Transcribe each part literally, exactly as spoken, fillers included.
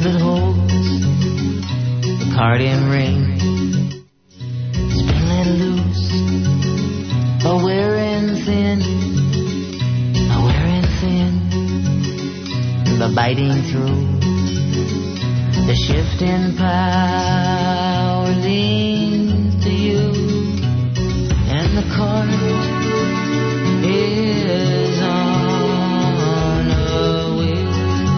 with holes, the cardigan ring, spin let loose, oh wearing thin, oh wearing thin, the biting through, the shifting power leans to you, and the chord is on a wheel.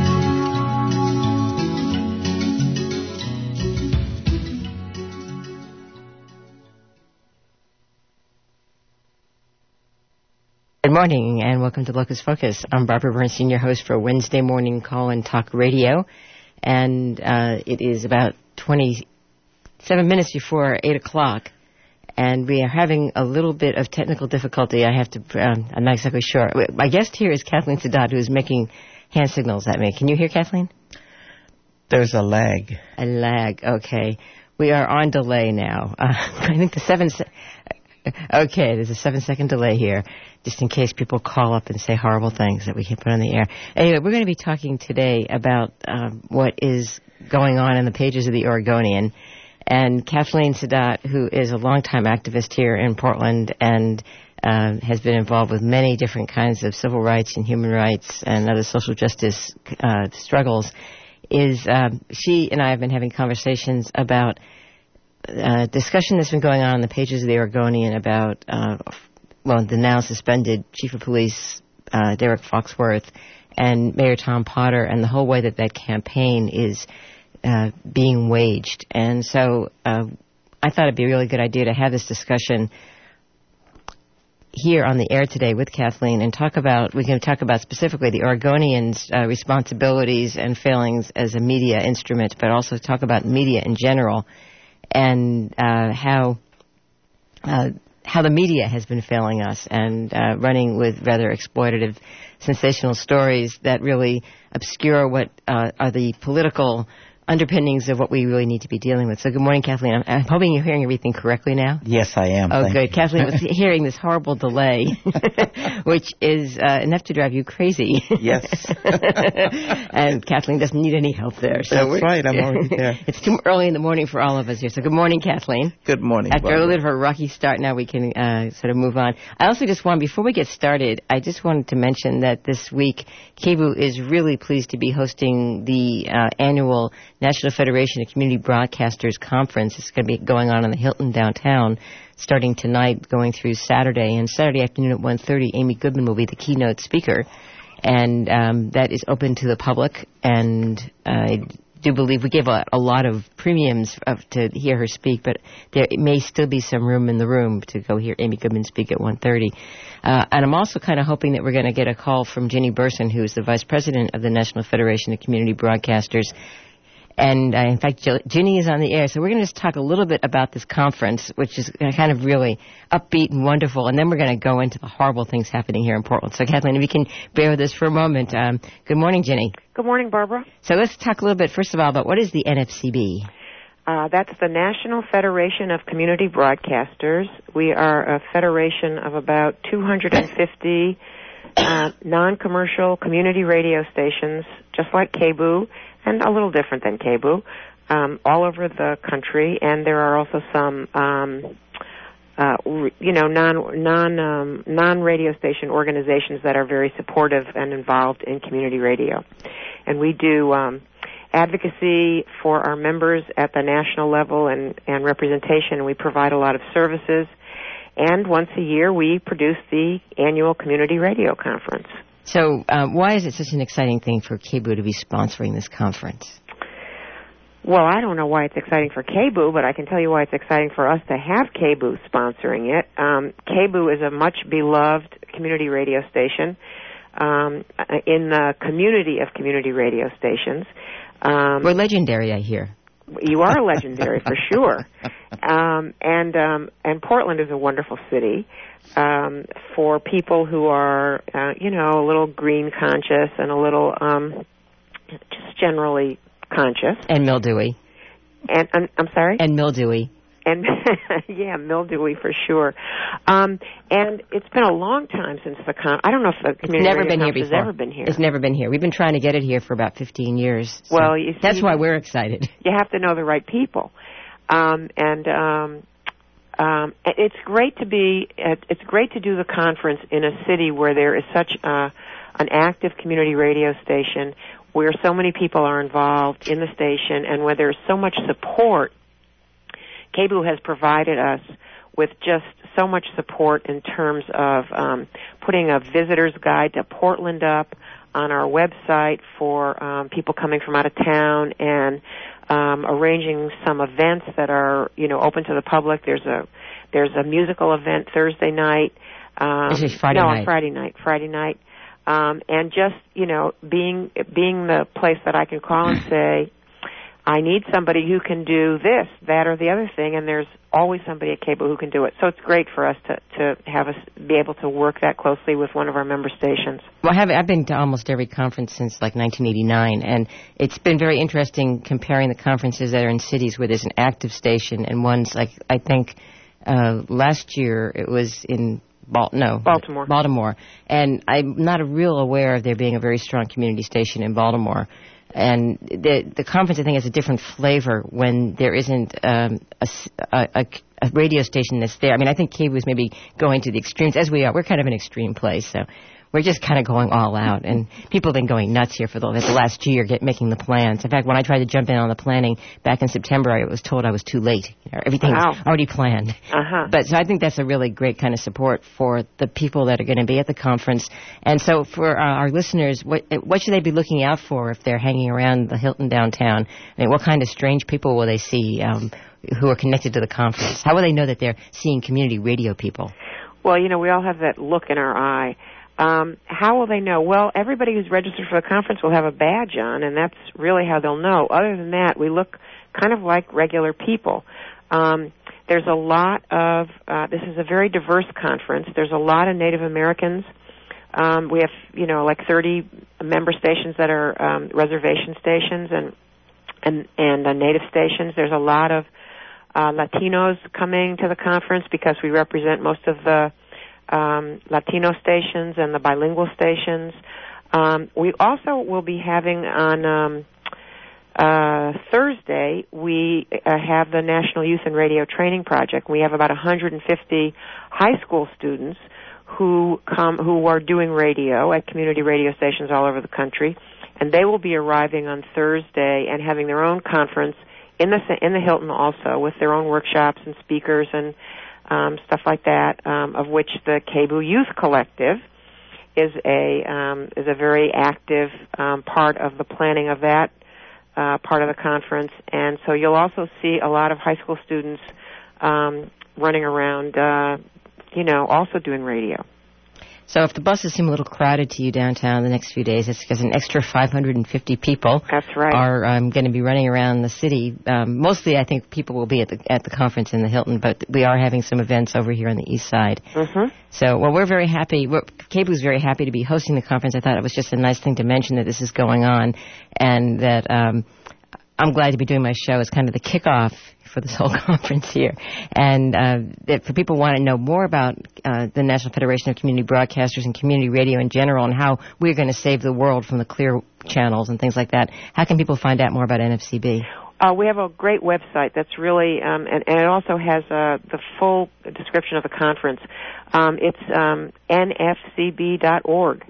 Good morning and welcome to Locus Focus. I'm Barbara Bernstein, your host for Wednesday morning call-in talk radio. And uh, it is about twenty-seven minutes before eight o'clock. And we are having a little bit of technical difficulty. I have to, um, I'm not exactly sure. My guest here is Kathleen Sadat, who is making hand signals at me. Can you hear Kathleen? There's a lag. A lag, okay. We are on delay now. Uh, I think the seven... Se- okay, there's a seven-second delay here, just in case people call up and say horrible things that we can't put on the air. Anyway, we're going to be talking today about um, what is going on in the pages of the Oregonian. And Kathleen Sadat, who is a longtime activist here in Portland and uh, has been involved with many different kinds of civil rights and human rights and other social justice uh, struggles, is uh, she and I have been having conversations about uh, discussion that's been going on in the pages of the Oregonian about, uh, well, the now suspended Chief of Police, uh, Derek Foxworth, and Mayor Tom Potter, and the whole way that that campaign is Uh, being waged. And so uh, I thought it'd be a really good idea to have this discussion here on the air today with Kathleen and talk about, we can talk about specifically the Oregonians' uh, responsibilities and failings as a media instrument, but also talk about media in general and uh, how uh, how the media has been failing us and uh, running with rather exploitative, sensational stories that really obscure what uh, are the political underpinnings of what we really need to be dealing with. So good morning, Kathleen. I'm, I'm hoping you're hearing everything correctly now. Yes, I am. Oh, Thank good. you. Kathleen was hearing this horrible delay, which is uh, enough to drive you crazy. Yes. And Kathleen doesn't need any help there. So That's right. I'm already there. It's too early in the morning for all of us here. So good morning, Kathleen. Good morning, After Barbara. a little bit of a rocky start, now we can uh, sort of move on. I also just want, before we get started, I just wanted to mention that this week, K B U is really pleased to be hosting the uh, annual National Federation of Community Broadcasters Conference. It's going to be going on in the Hilton downtown, starting tonight, going through Saturday. And Saturday afternoon at one thirty, Amy Goodman will be the keynote speaker. And um, that is open to the public. And I do believe we gave a, a lot of premiums of, to hear her speak, but there may still be some room in the room to go hear Amy Goodman speak at one thirty. Uh, and I'm also kind of hoping that we're going to get a call from Ginny Burson, who is the vice president of the National Federation of Community Broadcasters. And, uh, in fact, Ginny is on the air. So we're going to just talk a little bit about this conference, which is kind of really upbeat and wonderful. And then we're going to go into the horrible things happening here in Portland. So, Kathleen, if you can bear with us for a moment. Um, good morning, Ginny. Good morning, Barbara. So let's talk a little bit, first of all, about what is the N F C B? Uh, that's the National Federation of Community Broadcasters. We are a federation of about two hundred fifty uh, non-commercial community radio stations, just like K B U, and a little different than K B U, um, all over the country. And there are also some, um, uh, you know, non non um, non radio station organizations that are very supportive and involved in community radio. And we do um, advocacy for our members at the national level and, and representation. We provide a lot of services. And once a year, we produce the annual Community Radio Conference. So um, why is it such an exciting thing for K B U to be sponsoring this conference? Well, I don't know why it's exciting for K B U, but I can tell you why it's exciting for us to have K B U sponsoring it. Um, K B U is a much beloved community radio station um, in the community of community radio stations. Um, We're legendary, I hear. You are legendary for sure. Um, and um, and Portland is a wonderful city um, for people who are, uh, you know, a little green conscious and a little um, just generally conscious. And mildewy. And I'm, I'm sorry? And mildewy. and yeah, mildewy for sure. Um, and it's been a long time since the con. I don't know if the community never radio been here conference before. has ever been here. It's never been here. We've been trying to get it here for about fifteen years. So well, you see, that's why we're excited. You have to know the right people, um, and um, um, it's great to be. It's great to do the conference in a city where there is such a, an active community radio station, where so many people are involved in the station, and where there's so much support. K B O O has provided us with just so much support in terms of um, putting a visitor's guide to Portland up on our website for um, people coming from out of town, and um, arranging some events that are, you know, open to the public. There's a there's a musical event Thursday night. Um, This is Friday no, night. Friday night. Friday night. Um, and just, you know, being being the place that I can call and say, I need somebody who can do this, that, or the other thing, and there's always somebody at K B O O who can do it. So it's great for us to, to have us be able to work that closely with one of our member stations. Well, I have, I've been to almost every conference since like nineteen eighty-nine, and it's been very interesting comparing the conferences that are in cities where there's an active station and ones like, I think uh, last year it was in Bal- no, Baltimore. Baltimore. And I'm not real aware of there being a very strong community station in Baltimore. And the the conference, I think, has a different flavor when there isn't um, a, a, a radio station that's there. I mean, I think K B O O is maybe going to the extremes, as we are. We're kind of an extreme place, so we're just kind of going all out. And people have been going nuts here for the, the last year, get, making the plans. In fact, when I tried to jump in on the planning back in September, I was told I was too late. You know, everything's Wow. already planned. Uh-huh. But so I think that's a really great kind of support for the people that are going to be at the conference. And so for uh, our listeners, what what should they be looking out for if they're hanging around the Hilton downtown? I mean, what kind of strange people will they see um, who are connected to the conference? How will they know that they're seeing community radio people? Well, you know, we all have that look in our eye. Um, how will they know? Well, everybody who's registered for the conference will have a badge on, and that's really how they'll know. Other than that, we look kind of like regular people. Um, there's a lot of, uh, this is a very diverse conference. There's a lot of Native Americans. Um, we have, you know, like thirty member stations that are um, reservation stations and and, and uh, Native stations. There's a lot of uh, Latinos coming to the conference because we represent most of the Um, Latino stations and the bilingual stations. Um, we also will be having on um, uh, Thursday, we uh, have the National Youth and Radio Training Project. We have about one hundred fifty high school students who come, who are doing radio at community radio stations all over the country, and they will be arriving on Thursday and having their own conference in the in the Hilton also, with their own workshops and speakers and Um, stuff like that, um, of which the K B O O Youth Collective is a um, is a very active um, part of the planning of that uh, part of the conference. And so you'll also see a lot of high school students um, running around, uh, you know, also doing radio. So if the buses seem a little crowded to you downtown the next few days, it's because an extra five hundred fifty people That's right. are um, going to be running around the city. Um, mostly, I think people will be at the at the conference in the Hilton, but we are having some events over here on the east side. Mm-hmm. So, well, we're very happy. We're, K B O O is very happy to be hosting the conference. I thought it was just a nice thing to mention that this is going on, and that um, I'm glad to be doing my show as kind of the kickoff for this whole conference here. And uh, that for people who want to know more about uh, the National Federation of Community Broadcasters and community radio in general and how we're going to save the world from the clear channels and things like that, how can people find out more about N F C B? Uh, we have a great website that's really, um, and, and it also has uh, the full description of the conference. Um, it's um, N F C B dot org.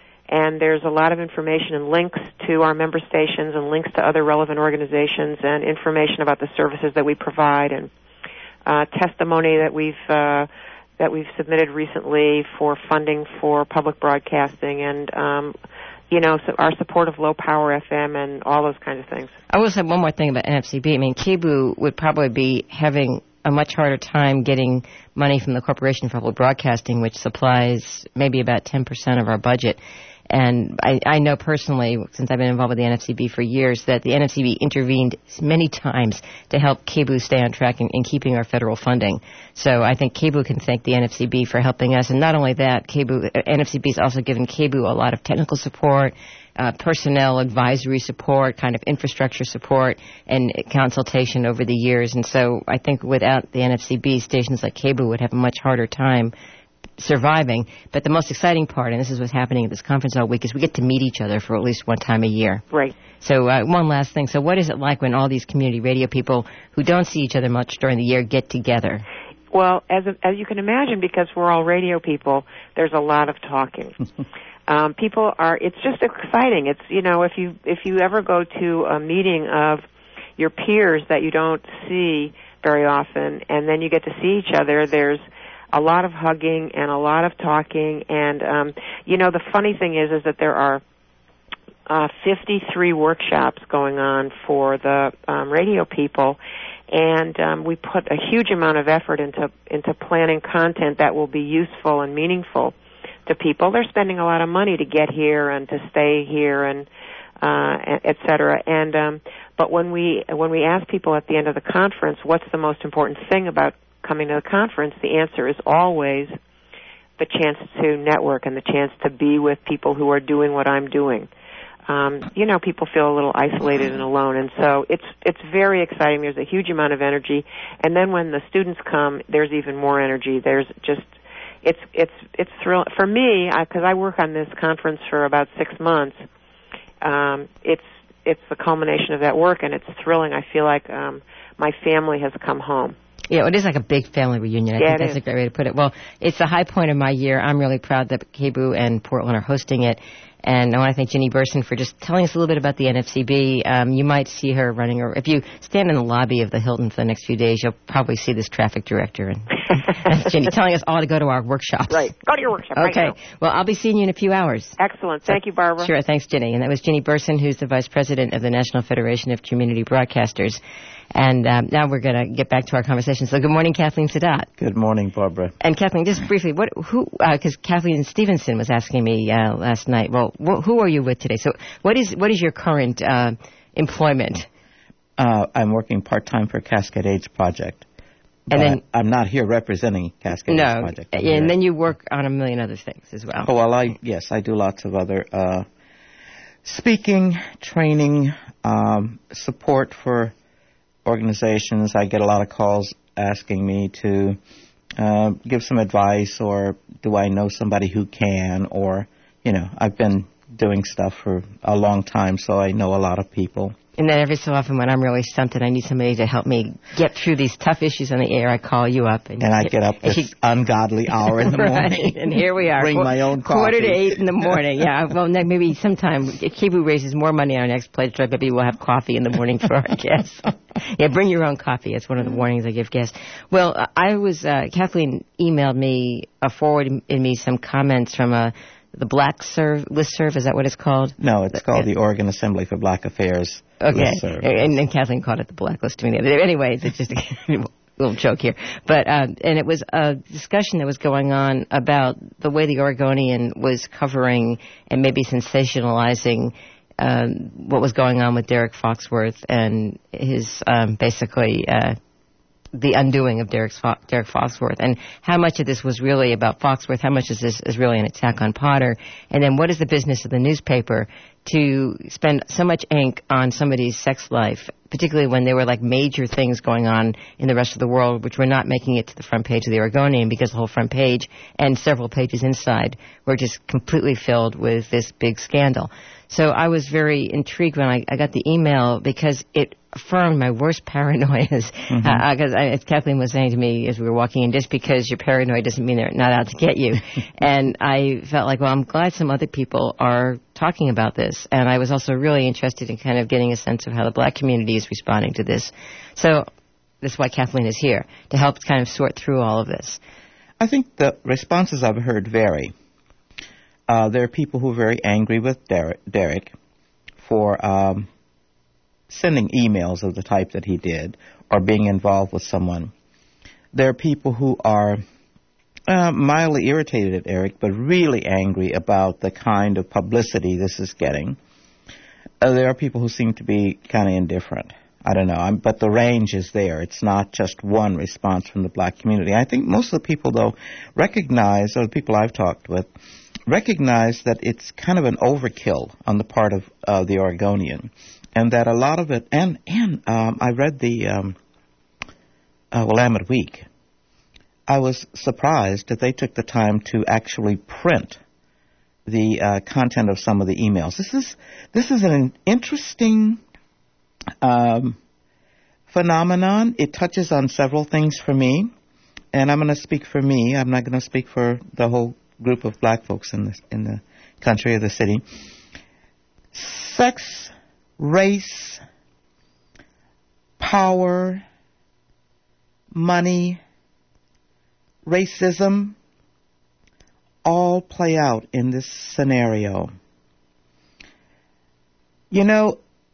And there's a lot of information and links to our member stations and links to other relevant organizations and information about the services that we provide and uh, testimony that we've uh, that we've submitted recently for funding for public broadcasting and um, you know so our support of low power F M and all those kinds of things. I will say one more thing about N F C B. I mean, K B O O would probably be having a much harder time getting money from the Corporation for Public Broadcasting, which supplies maybe about ten percent of our budget. And I, I know personally, since I've been involved with the N F C B for years, that the N F C B intervened many times to help K B O O stay on track in, in keeping our federal funding. So I think K B O O can thank the N F C B for helping us. And not only that, K B O O, N F C B has also given K B O O a lot of technical support, uh, personnel advisory support, kind of infrastructure support, and consultation over the years. And so I think without the N F C B, stations like K B U would have a much harder time surviving. But the most exciting part, and this is what's happening at this conference all week, is we get to meet each other for at least one time a year. Right. So uh, one last thing. So what is it like when all these community radio people who don't see each other much during the year get together? Well, as as you can imagine, because we're all radio people, there's a lot of talking. um, people are. It's just exciting. It's you know if you if you ever go to a meeting of your peers that you don't see very often, and then you get to see each other, there's a lot of hugging and a lot of talking. And um, you know the funny thing is is that there are uh, fifty-three workshops going on for the um, radio people. And um, we put a huge amount of effort into into planning content that will be useful and meaningful to people. They're spending a lot of money to get here and to stay here, and uh, et cetera. And um, but when we when we ask people at the end of the conference, what's the most important thing about coming to the conference, the answer is always the chance to network and the chance to be with people who are doing what I'm doing. Um, you know, people feel a little isolated and alone, and so it's it's very exciting. There's a huge amount of energy, and then when the students come, there's even more energy. There's just it's it's it's thrill for me because I, I work on this conference for about six months. Um, it's it's the culmination of that work, and it's thrilling. I feel like um, my family has come home. Yeah, it is like a big family reunion. I yeah, think that's is. a great way to put it. Well, it's the high point of my year. I'm really proud that K B U and Portland are hosting it. And I want to thank Ginny Burson for just telling us a little bit about the N F C B. Um, you might see her running, or if you stand in the lobby of the Hilton for the next few days, you'll probably see this traffic director. And that's Ginny telling us all to go to our workshops. Right. Go to your workshop right Okay. now. Well, I'll be seeing you in a few hours. Excellent. Thank you, Barbara. Sure. Thanks, Ginny. And that was Ginny Burson, who's the Vice President of the National Federation of Community Broadcasters. And um, now we're going to get back to our conversation. So good morning, Kathleen Sadat. Good morning, Barbara. And Kathleen, just briefly, what, who? Because uh, Kathleen Stevenson was asking me uh, last night. Well, wh- who are you with today? So, what is what is your current uh, employment? Uh, I'm working part time for Cascade AIDS Project. And then I'm not here representing Cascade no, AIDS Project. and here. Then you work on a million other things as well. Oh well, I yes, I do lots of other uh, speaking, training, um, support for organizations. I get a lot of calls asking me to uh, give some advice, or do I know somebody who can, or, you know, I've been doing stuff for a long time, so I know a lot of people. And then every so often when I'm really stunted, I need somebody to help me get through these tough issues on the air, I call you up. And, and I get up this she, ungodly hour in the right, morning. And here we are. Bring Qu- my own coffee. Quarter to eight in the morning. Yeah, well, maybe sometime if K B U raises more money on our next pledge drive, maybe we'll have coffee in the morning for our guests. Yeah, bring your own coffee. That's one of the warnings I give guests. Well, I was, uh, Kathleen emailed me, uh, forwarded me some comments from a the Black Serve listserv, is that what it's called? No, it's called the Oregon Assembly for Black Affairs okay. listserv. And, and Kathleen called it the blacklist to me the other day. Anyway, it's just a little joke here. But uh, and it was a discussion that was going on about the way the Oregonian was covering and maybe sensationalizing um, what was going on with Derek Foxworth and his um, basically uh, the undoing of Derek, Fo- Derek Foxworth, and how much of this was really about Foxworth, how much of this is really an attack on Potter, and then what is the business of the newspaper to spend so much ink on somebody's sex life, particularly when there were like major things going on in the rest of the world which were not making it to the front page of the Oregonian, because the whole front page and several pages inside were just completely filled with this big scandal. So I was very intrigued when I, I got the email, because it affirmed my worst paranoias. Because mm-hmm. uh, as Kathleen was saying to me as we were walking in, just because you're paranoid doesn't mean they're not out to get you. And I felt like, well, I'm glad some other people are talking about this. And I was also really interested in kind of getting a sense of how the black community is responding to this. So that's why Kathleen is here, to help kind of sort through all of this. I think the responses I've heard vary. Uh, there are people who are very angry with Derek, Derek for um, sending emails of the type that he did, or being involved with someone. There are people who are uh, mildly irritated at Eric, but really angry about the kind of publicity this is getting. Uh, there are people who seem to be kind of indifferent. I don't know, I'm, but the range is there. It's not just one response from the black community. I think most of the people, though, recognize, or the people I've talked with, recognize that it's kind of an overkill on the part of uh, the Oregonian, and that a lot of it, and, and um, I read the um, uh, Willamette Week. I was surprised that they took the time to actually print the uh, content of some of the emails. This is this is an interesting um, phenomenon. It touches on several things for me, and I'm going to speak for me. I'm not going to speak for the whole group of black folks in the in the country or the city. Sex, race, power, money, racism, all play out in this scenario. You know,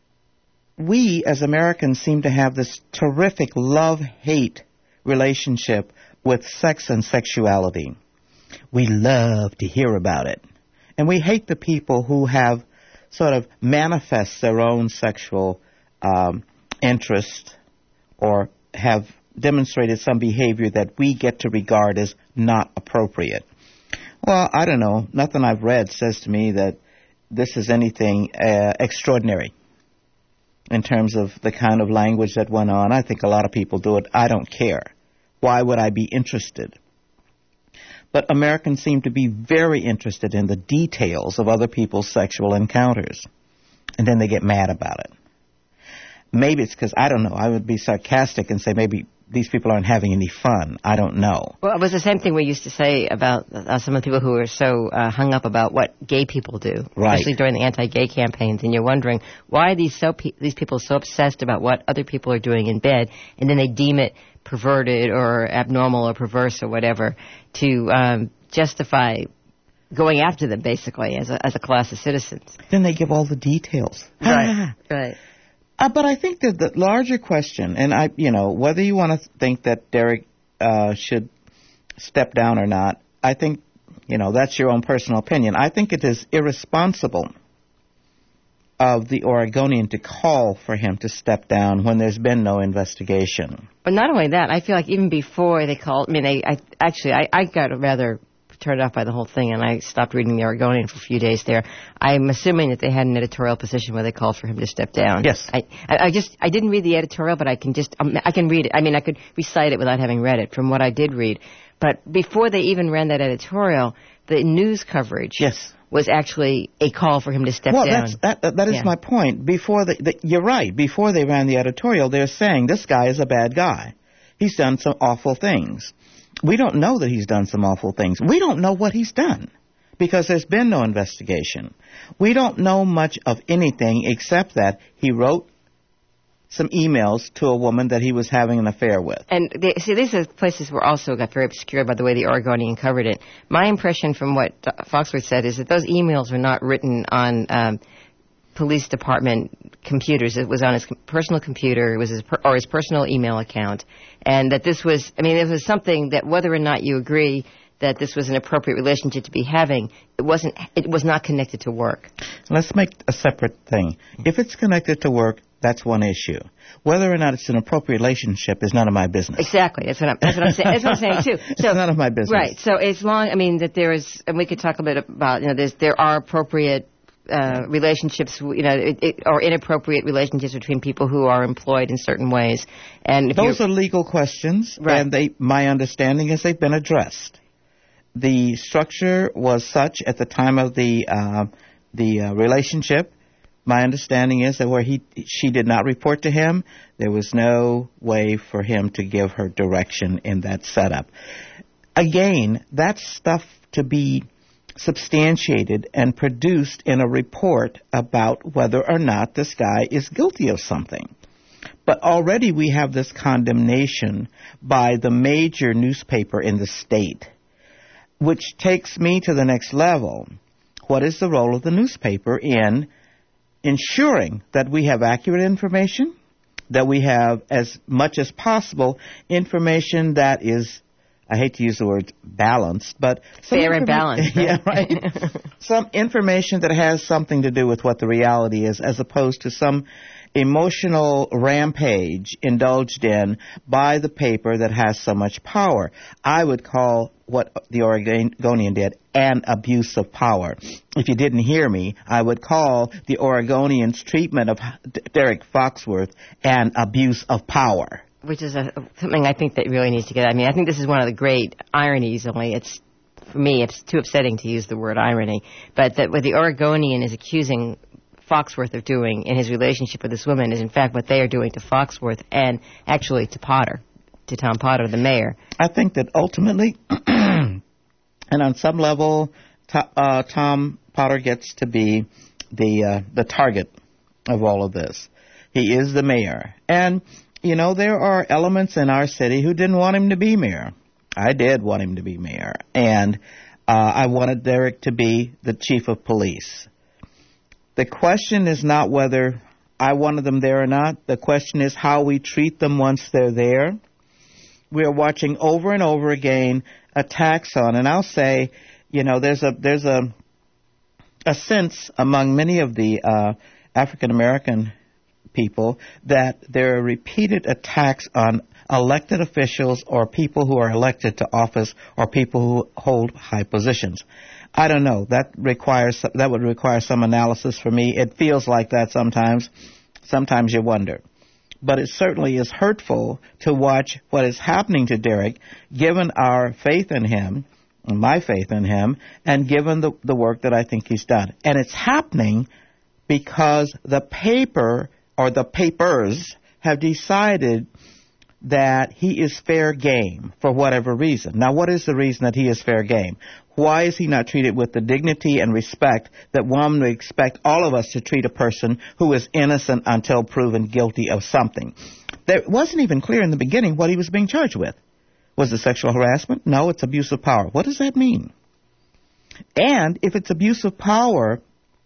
we as Americans seem to have this terrific love-hate relationship with sex and sexuality. We love to hear about it. And we hate the people who have sort of manifest their own sexual um, interest or have demonstrated some behavior that we get to regard as not appropriate. Well, I don't know. Nothing I've read says to me that this is anything uh, extraordinary in terms of the kind of language that went on. I think a lot of people do it. I don't care. Why would I be interested? But Americans seem to be very interested in the details of other people's sexual encounters, and then they get mad about it. Maybe it's because, I don't know, I would be sarcastic and say maybe these people aren't having any fun. I don't know. Well, it was the same thing we used to say about uh, some of the people who are so uh, hung up about what gay people do, right, especially during the anti-gay campaigns, and you're wondering why are these so pe- these people so obsessed about what other people are doing in bed, and then they deem it perverted or abnormal or perverse or whatever to um, justify going after them, basically, as a, as a class of citizens. Then they give all the details. Right, right. Uh, but I think that the larger question, and I, you know, whether you want to think that Derek uh, should step down or not, I think, you know, that's your own personal opinion. I think it is irresponsible of the Oregonian to call for him to step down when there's been no investigation. But not only that, I feel like even before they called, I mean, they, I actually, I, I got rather turned off by the whole thing, and I stopped reading the Oregonian for a few days there. I'm assuming that they had an editorial position where they called for him to step down. Yes. I, I, I just, I didn't read the editorial, but I can just, um, I can read it. I mean, I could recite it without having read it from what I did read. But before they even ran that editorial, the news coverage yes. was actually a call for him to step well, down. Well, that, that, that is yeah. my point. Before the, the, you're right. Before they ran the editorial, they're saying this guy is a bad guy. He's done some awful things. We don't know that he's done some awful things. We don't know what he's done because there's been no investigation. We don't know much of anything except that he wrote some emails to a woman that he was having an affair with. And they, see, these are places were also got very obscured by the way the Oregonian covered it. My impression from what Foxworth said is that those emails were not written on um, police department computers. It was on his personal computer, it was his per, or his personal email account, and that this was, I mean, it was something that whether or not you agree that this was an appropriate relationship to be having, it wasn't, it was not connected to work. Let's make a separate thing. If it's connected to work, that's one issue. Whether or not it's an appropriate relationship is none of my business. Exactly. That's what I'm, that's what I'm saying. That's what I'm saying too. So, it's none of my business. Right. So as long, I mean, that there is, and we could talk a bit about, you know, there's, there are appropriate uh, relationships, you know, it, it, or inappropriate relationships between people who are employed in certain ways. And if those are legal questions, right. and they, my understanding is they've been addressed. The structure was such at the time of the uh, the uh, relationship. My understanding is that where he she did not report to him, there was no way for him to give her direction in that setup. Again, that's stuff to be substantiated and produced in a report about whether or not this guy is guilty of something. But already we have this condemnation by the major newspaper in the state, which takes me to the next level. What is the role of the newspaper in ensuring that we have accurate information, that we have as much as possible information that is, I hate to use the word balanced, but fair and balanced. Yeah, right. Some information that has something to do with what the reality is, as opposed to some emotional rampage indulged in by the paper that has so much power. I would call what the Oregonian did an abuse of power. If you didn't hear me, I would call the Oregonians' treatment of Derek Foxworth an abuse of power. Which is a, something I think that really needs to get. I mean, I think this is one of the great ironies. Only it's, for me, it's too upsetting to use the word irony. But that what the Oregonian is accusing Foxworth of doing in his relationship with this woman is, in fact, what they are doing to Foxworth and actually to Potter, to Tom Potter, the mayor. I think that ultimately, and on some level, to, uh, Tom Potter gets to be the uh, the target of all of this. He is the mayor. And, you know, there are elements in our city who didn't want him to be mayor. I did want him to be mayor. And uh, I wanted Derek to be the chief of police. The question is not whether I wanted them there or not. The question is how we treat them once they're there. We are watching over and over again attacks on, and I'll say, you know, there's a there's a a sense among many of the uh, African American people that there are repeated attacks on elected officials or people who are elected to office or people who hold high positions. I don't know. That requires that would require some analysis for me. It feels like that sometimes. Sometimes you wonder. But it certainly is hurtful to watch what is happening to Derek, given our faith in him, my faith in him, and given the, the work that I think he's done. And it's happening because the paper or the papers have decided that he is fair game for whatever reason. Now, what is the reason that he is fair game? Why is he not treated with the dignity and respect that one would expect all of us to treat a person who is innocent until proven guilty of something? There wasn't even clear in the beginning what he was being charged with. Was it sexual harassment? No, it's abuse of power. What does that mean? And if it's abuse of power,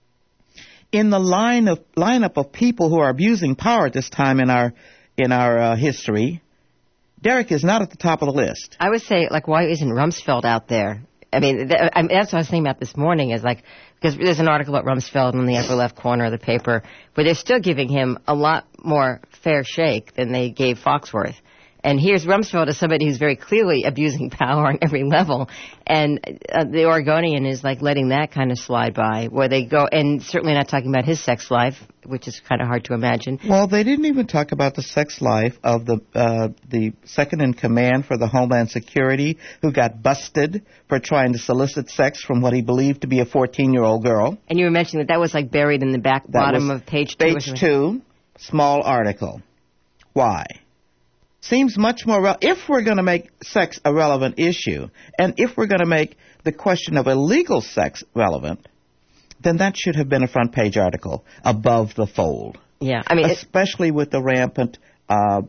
in the line of lineup of people who are abusing power at this time in our in our uh, history, Derek is not at the top of the list. I would say, like, why isn't Rumsfeld out there? I mean, th- I mean, that's what I was thinking about this morning, is like, because there's an article about Rumsfeld in the upper left corner of the paper where they're still giving him a lot more fair shake than they gave Foxworth. And here's Rumsfeld as somebody who's very clearly abusing power on every level. And uh, the Oregonian is like letting that kind of slide by, where they go, and certainly not talking about his sex life, which is kind of hard to imagine. Well, they didn't even talk about the sex life of the uh, the second in command for the Homeland Security, who got busted for trying to solicit sex from what he believed to be a fourteen-year-old girl. And you were mentioning that that was like buried in the back That bottom was of page two. Page two, small article. Why? Seems much more, re- if we're going to make sex a relevant issue, and if we're going to make the question of illegal sex relevant, then that should have been a front page article above the fold. Yeah, I mean, especially it, with the rampant uh,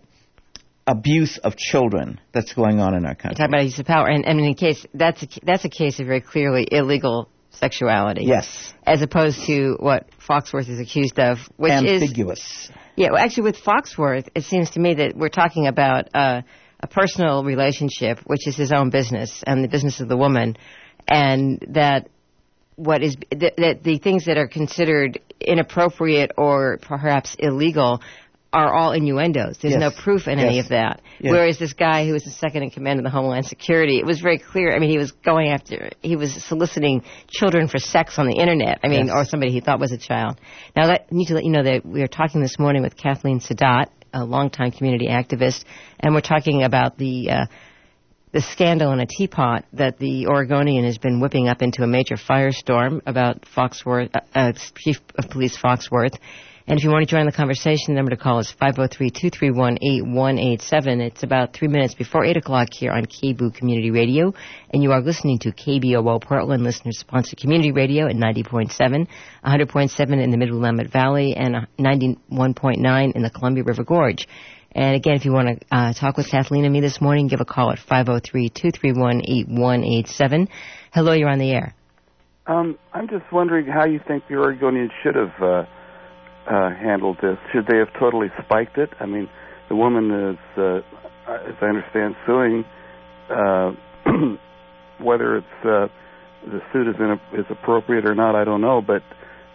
abuse of children that's going on in our country. Talking about use of power, and, and in a case that's a, that's a case of very clearly illegal sexuality. Yes, as opposed to what Foxworth is accused of, which ambiguous. is ambiguous. Yeah, well, actually, with Foxworth, it seems to me that we're talking about uh, a personal relationship, which is his own business and the business of the woman, and that what is th- that the things that are considered inappropriate or perhaps illegal are all innuendos. There's yes. no proof in yes. any of that. Yes. Whereas this guy who was the second in command of the Homeland Security, it was very clear. I mean, he was going after, he was soliciting children for sex on the Internet. I mean, yes. or somebody he thought was a child. Now, I need to let you know that we are talking this morning with Kathleen Sadat, a longtime community activist, and we're talking about the uh, the scandal in a teapot that the Oregonian has been whipping up into a major firestorm about Foxworth, uh, uh, Chief of Police Foxworth. And if you want to join the conversation, the number to call is five oh three, two three one, eight one eight seven. It's about three minutes before eight o'clock here on K B O O Community Radio. And you are listening to K B O O Portland, listener-sponsored community radio at ninety point seven, one hundred point seven in the Mid-Willamette Valley, and ninety-one point nine in the Columbia River Gorge. And again, if you want to uh, talk with Kathleen and me this morning, give a call at five oh three, two three one, eight one eight seven. Hello, you're on the air. Um, I'm just wondering how you think the Oregonians should have uh, uh, handled this. Should they have totally spiked it? I mean, the woman is, uh, as I understand, suing. Uh, whether it's uh, the suit is, in a, is appropriate or not, I don't know. But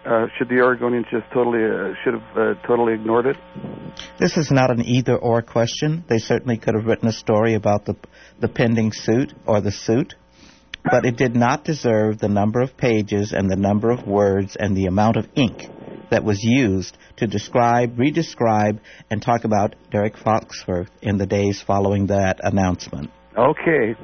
uh, should the Oregonians just totally uh, should have uh, totally ignored it? This is not an either-or question. They certainly could have written a story about the the pending suit or the suit, but it did not deserve the number of pages and the number of words and the amount of ink that was used to describe, redescribe, and talk about Derek Foxworth in the days following that announcement. Okay.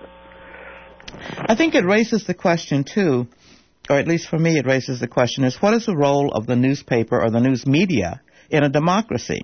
I think it raises the question, too, or at least for me it raises the question, is what is the role of the newspaper or the news media in a democracy?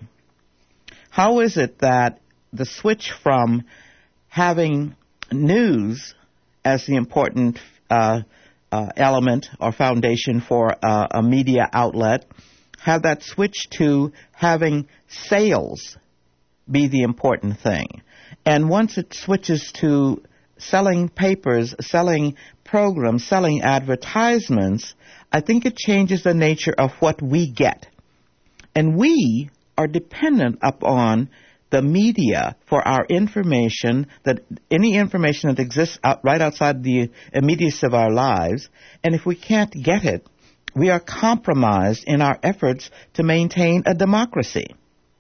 How is it that the switch from having news as the important uh, uh, element or foundation for uh, a media outlet, have that switch to having sales be the important thing? And once it switches to selling papers, selling programs, selling advertisements, I think it changes the nature of what we get. And we are dependent upon the media for our information, that any information that exists out, right outside the immediacy of our lives. And if we can't get it, we are compromised in our efforts to maintain a democracy.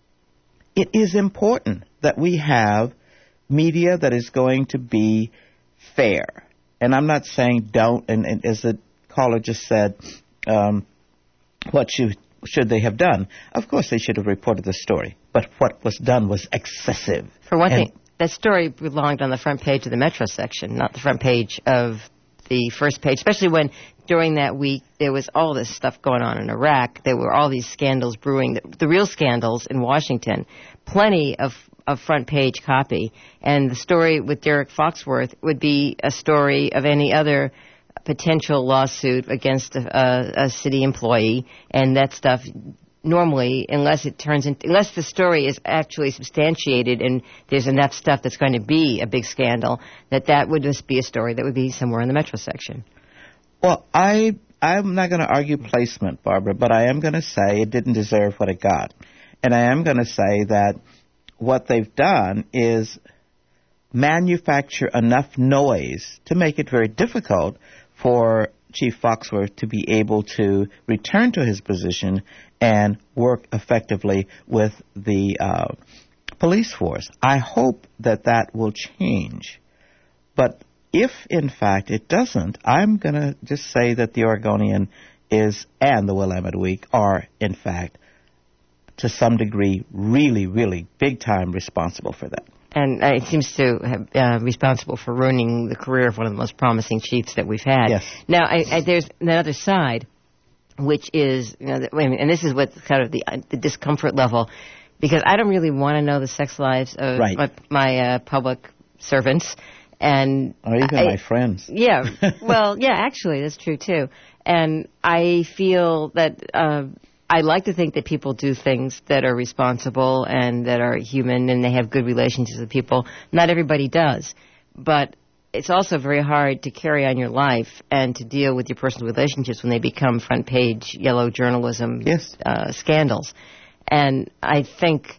It is important that we have media that is going to be fair. And I'm not saying don't, and, and as the caller just said, um, what should, should they have done? Of course they should have reported the story. But what was done was excessive. For one and thing, that story belonged on the front page of the Metro section, not the front page of the first page, especially when during that week there was all this stuff going on in Iraq. There were all these scandals brewing, the, the real scandals in Washington. Plenty of, of front page copy. And the story with Derek Foxworth would be a story of any other potential lawsuit against a, a city employee, and that stuff normally, unless it turns into, unless the story is actually substantiated and there's enough stuff that's going to be a big scandal, that that would just be a story that would be somewhere in the Metro section. Well, I, I'm not going to argue placement, Barbara, but I am going to say it didn't deserve what it got. And I am going to say that what they've done is manufacture enough noise to make it very difficult for Chief Foxworth to be able to return to his position and work effectively with the uh, police force. I hope that that will change. But if, in fact, it doesn't, I'm going to just say that the Oregonian is, and the Willamette Week, are, in fact, to some degree, really, really big-time responsible for that. And uh, it seems to have uh, responsible for ruining the career of one of the most promising chiefs that we've had. Yes. Now, I, I, there's another side, which is, you know, the, and this is what kind of the, uh, the discomfort level, because I don't really want to know the sex lives of right. my, my uh, public servants. And or even I, my friends. Yeah. Well, yeah, actually, that's true, too. And I feel that uh, I like to think that people do things that are responsible and that are human and they have good relationships with people. Not everybody does. But it's also very hard to carry on your life and to deal with your personal relationships when they become front page yellow journalism yes. uh, scandals. And I think...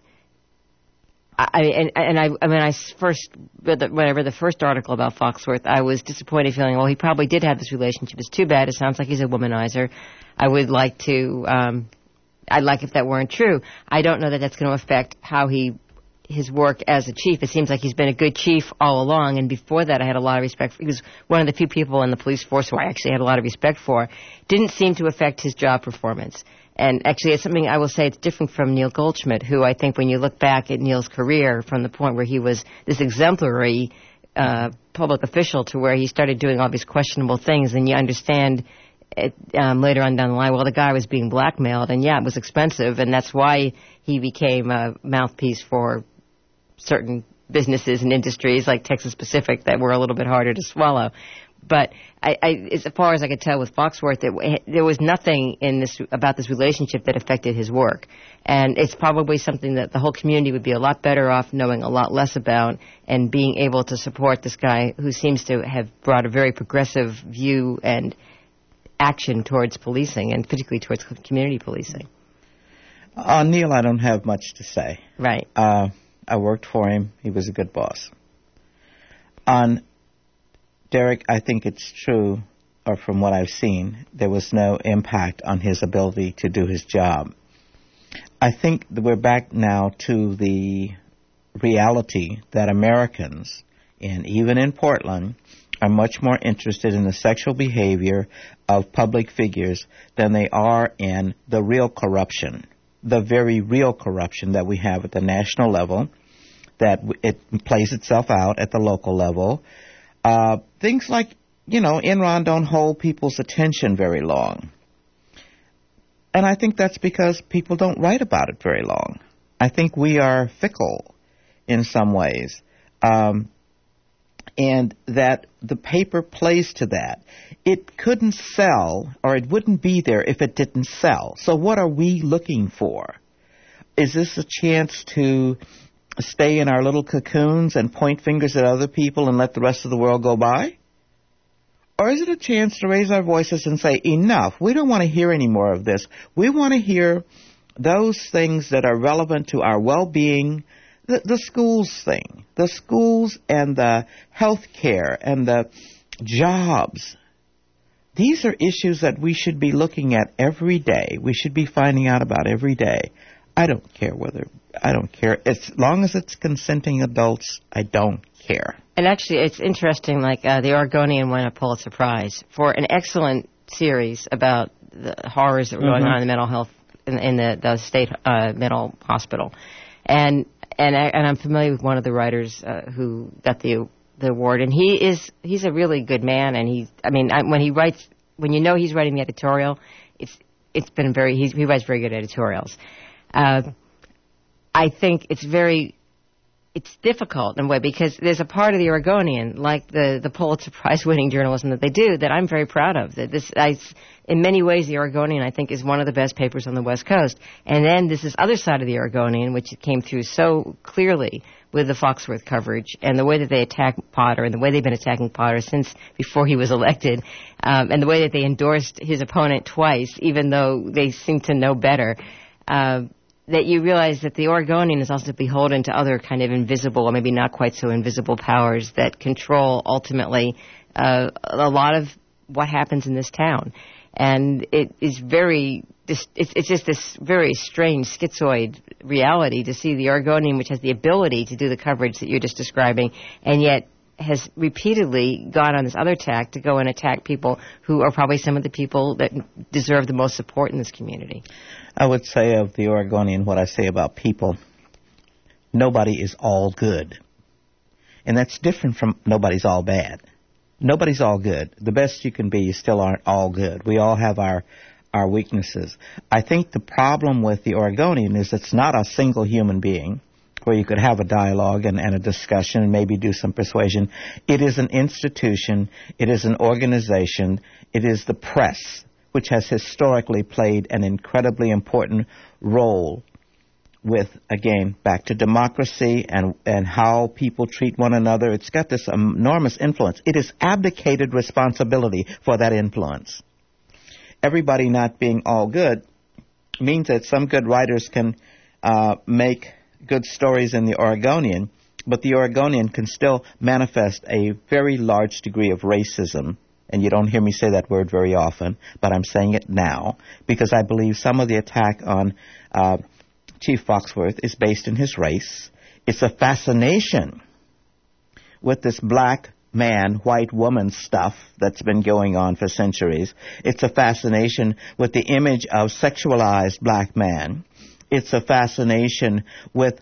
I, and, and I, I mean, I first read the, when I read the first article about Foxworth, I was disappointed, feeling, well, he probably did have this relationship. It's too bad. It sounds like he's a womanizer. I would like to, um, I'd like if that weren't true. I don't know that that's going to affect how he, his work as a chief. It seems like he's been a good chief all along, and before that I had a lot of respect for. He was one of the few people in the police force who I actually had a lot of respect for. Didn't seem to affect his job performance. And actually, it's something I will say it's different from Neil Goldschmidt, who I think when you look back at Neil's career from the point where he was this exemplary uh, public official to where he started doing all these questionable things, and you understand it, um, later on down the line, well, the guy was being blackmailed, and yeah, it was expensive, and that's why he became a mouthpiece for certain businesses and industries like Texas Pacific that were a little bit harder to swallow. But I, I, as far as I could tell with Foxworth, it, there was nothing in this about this relationship that affected his work. And it's probably something that the whole community would be a lot better off knowing a lot less about and being able to support this guy who seems to have brought a very progressive view and action towards policing, and particularly towards community policing. On Neil, I don't have much to say. Right. Uh, I worked for him. He was a good boss. On Derek, I think it's true or from what I've seen, there was no impact on his ability to do his job. I think that we're back now to the reality that Americans, and even in Portland, are much more interested in the sexual behavior of public figures than they are in the real corruption, the very real corruption that we have at the national level, that it plays itself out at the local level. Uh, things like, you know, Enron don't hold people's attention very long. And I think that's because people don't write about it very long. I think we are fickle in some ways. Um, and that the paper plays to that. It couldn't sell, or it wouldn't be there if it didn't sell. So what are we looking for? Is this a chance to stay in our little cocoons and point fingers at other people and let the rest of the world go by? Or is it a chance to raise our voices and say, enough, we don't want to hear any more of this. We want to hear those things that are relevant to our well-being, the, the schools thing, the schools and the health care and the jobs. These are issues that we should be looking at every day. We should be finding out about every day. I don't care whether, I don't care. As long as it's consenting adults, I don't care. And actually, it's interesting, like uh, the Oregonian won a Pulitzer Prize for an excellent series about the horrors that were going mm-hmm. on in the mental health, in, in the, the state uh, mental hospital. And and I, and I'm familiar with one of the writers uh, who got the the award, and he is he's a really good man. And he, I mean, I, when he writes, when you know he's writing the editorial, it's it's been very he's, he writes very good editorials. Uh, I think it's very. It's difficult in a way because there's a part of the Oregonian, like the, the Pulitzer Prize-winning journalism that they do, that I'm very proud of. That this, I, in many ways, the Oregonian, I think, is one of the best papers on the West Coast. And then there's this other side of the Oregonian, which came through so clearly with the Foxworth coverage and the way that they attack Potter and the way they've been attacking Potter since before he was elected, um, and the way that they endorsed his opponent twice, even though they seem to know better. Uh, that you realize that the Oregonian is also beholden to other kind of invisible, or maybe not quite so invisible powers that control, ultimately, uh, a lot of what happens in this town. And it is very, it's, it's just this very strange, schizoid reality to see the Oregonian, which has the ability to do the coverage that you're just describing, and yet has repeatedly gone on this other tack to go and attack people who are probably some of the people that deserve the most support in this community. I would say of the Oregonian what I say about people. Nobody is all good. And that's different from nobody's all bad. Nobody's all good. The best you can be, you still aren't all good. We all have our our weaknesses. I think the problem with the Oregonian is it's not a single human being where you could have a dialogue and, and a discussion and maybe do some persuasion. It is an institution. It is an organization. It is the press, which has historically played an incredibly important role with, again, back to democracy and, and how people treat one another. It's got this enormous influence. It is abdicated responsibility for that influence. Everybody not being all good means that some good writers can uh, make good stories in the Oregonian, but the Oregonian can still manifest a very large degree of racism. And you don't hear me say that word very often, but I'm saying it now because I believe some of the attack on uh, Chief Foxworth is based in his race. It's a fascination with this black man, white woman stuff that's been going on for centuries. It's a fascination with the image of sexualized black man. It's a fascination with,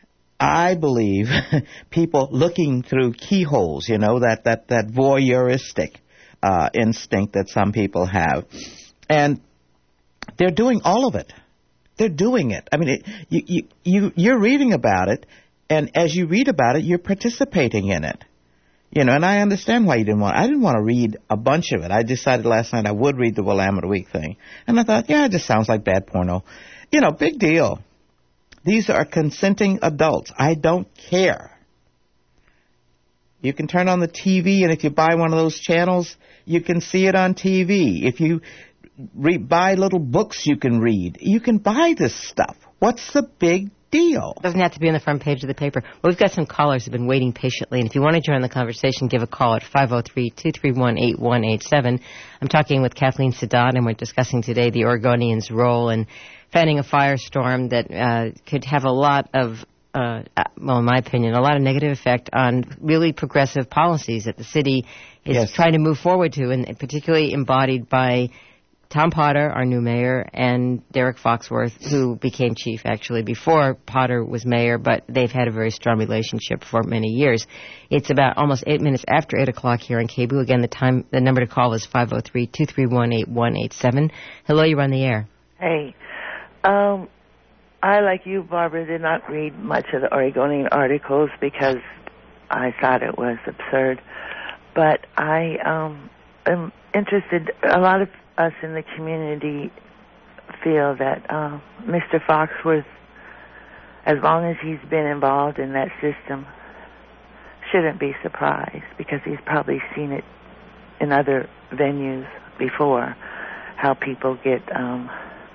I believe, people looking through keyholes, you know, that, that, that voyeuristic Uh, instinct that some people have. And they're doing all of it. They're doing it. I mean, it, you, you, you, you're reading about it, and as you read about it, you're participating in it. You know, and I understand why you didn't want, I didn't want to read a bunch of it. I decided last night I would read the Willamette Week thing. And I thought, yeah, it just sounds like bad porno. You know, big deal. These are consenting adults. I don't care. You can turn on the T V, and if you buy one of those channels, you can see it on T V. If you re- buy little books you can read, you can buy this stuff. What's the big deal. Doesn't have to be on the front page of the paper. Well, we've got some callers who've been waiting patiently, and if you want to join the conversation, give a call at five oh three, two three one, eight one eight seven. I'm talking with Kathleen Sadat, and we're discussing today the Oregonians' role in fanning a firestorm that uh, could have a lot of Uh, well, in my opinion, a lot of negative effect on really progressive policies that the city is Yes. trying to move forward to, and particularly embodied by Tom Potter, our new mayor, and Derek Foxworth, who became chief actually before Potter was mayor, but they've had a very strong relationship for many years. It's about almost eight minutes after eight o'clock here on K B O. Again, the time, the number to call is five oh three, two three one, eight one eight seven. Hello, you're on the air. Hey, um, I, like you, Barbara, did not read much of the Oregonian articles because I thought it was absurd. But I um, am interested, a lot of us in the community feel that uh, Mister Foxworth, as long as he's been involved in that system, shouldn't be surprised because he's probably seen it in other venues before, how people get Um,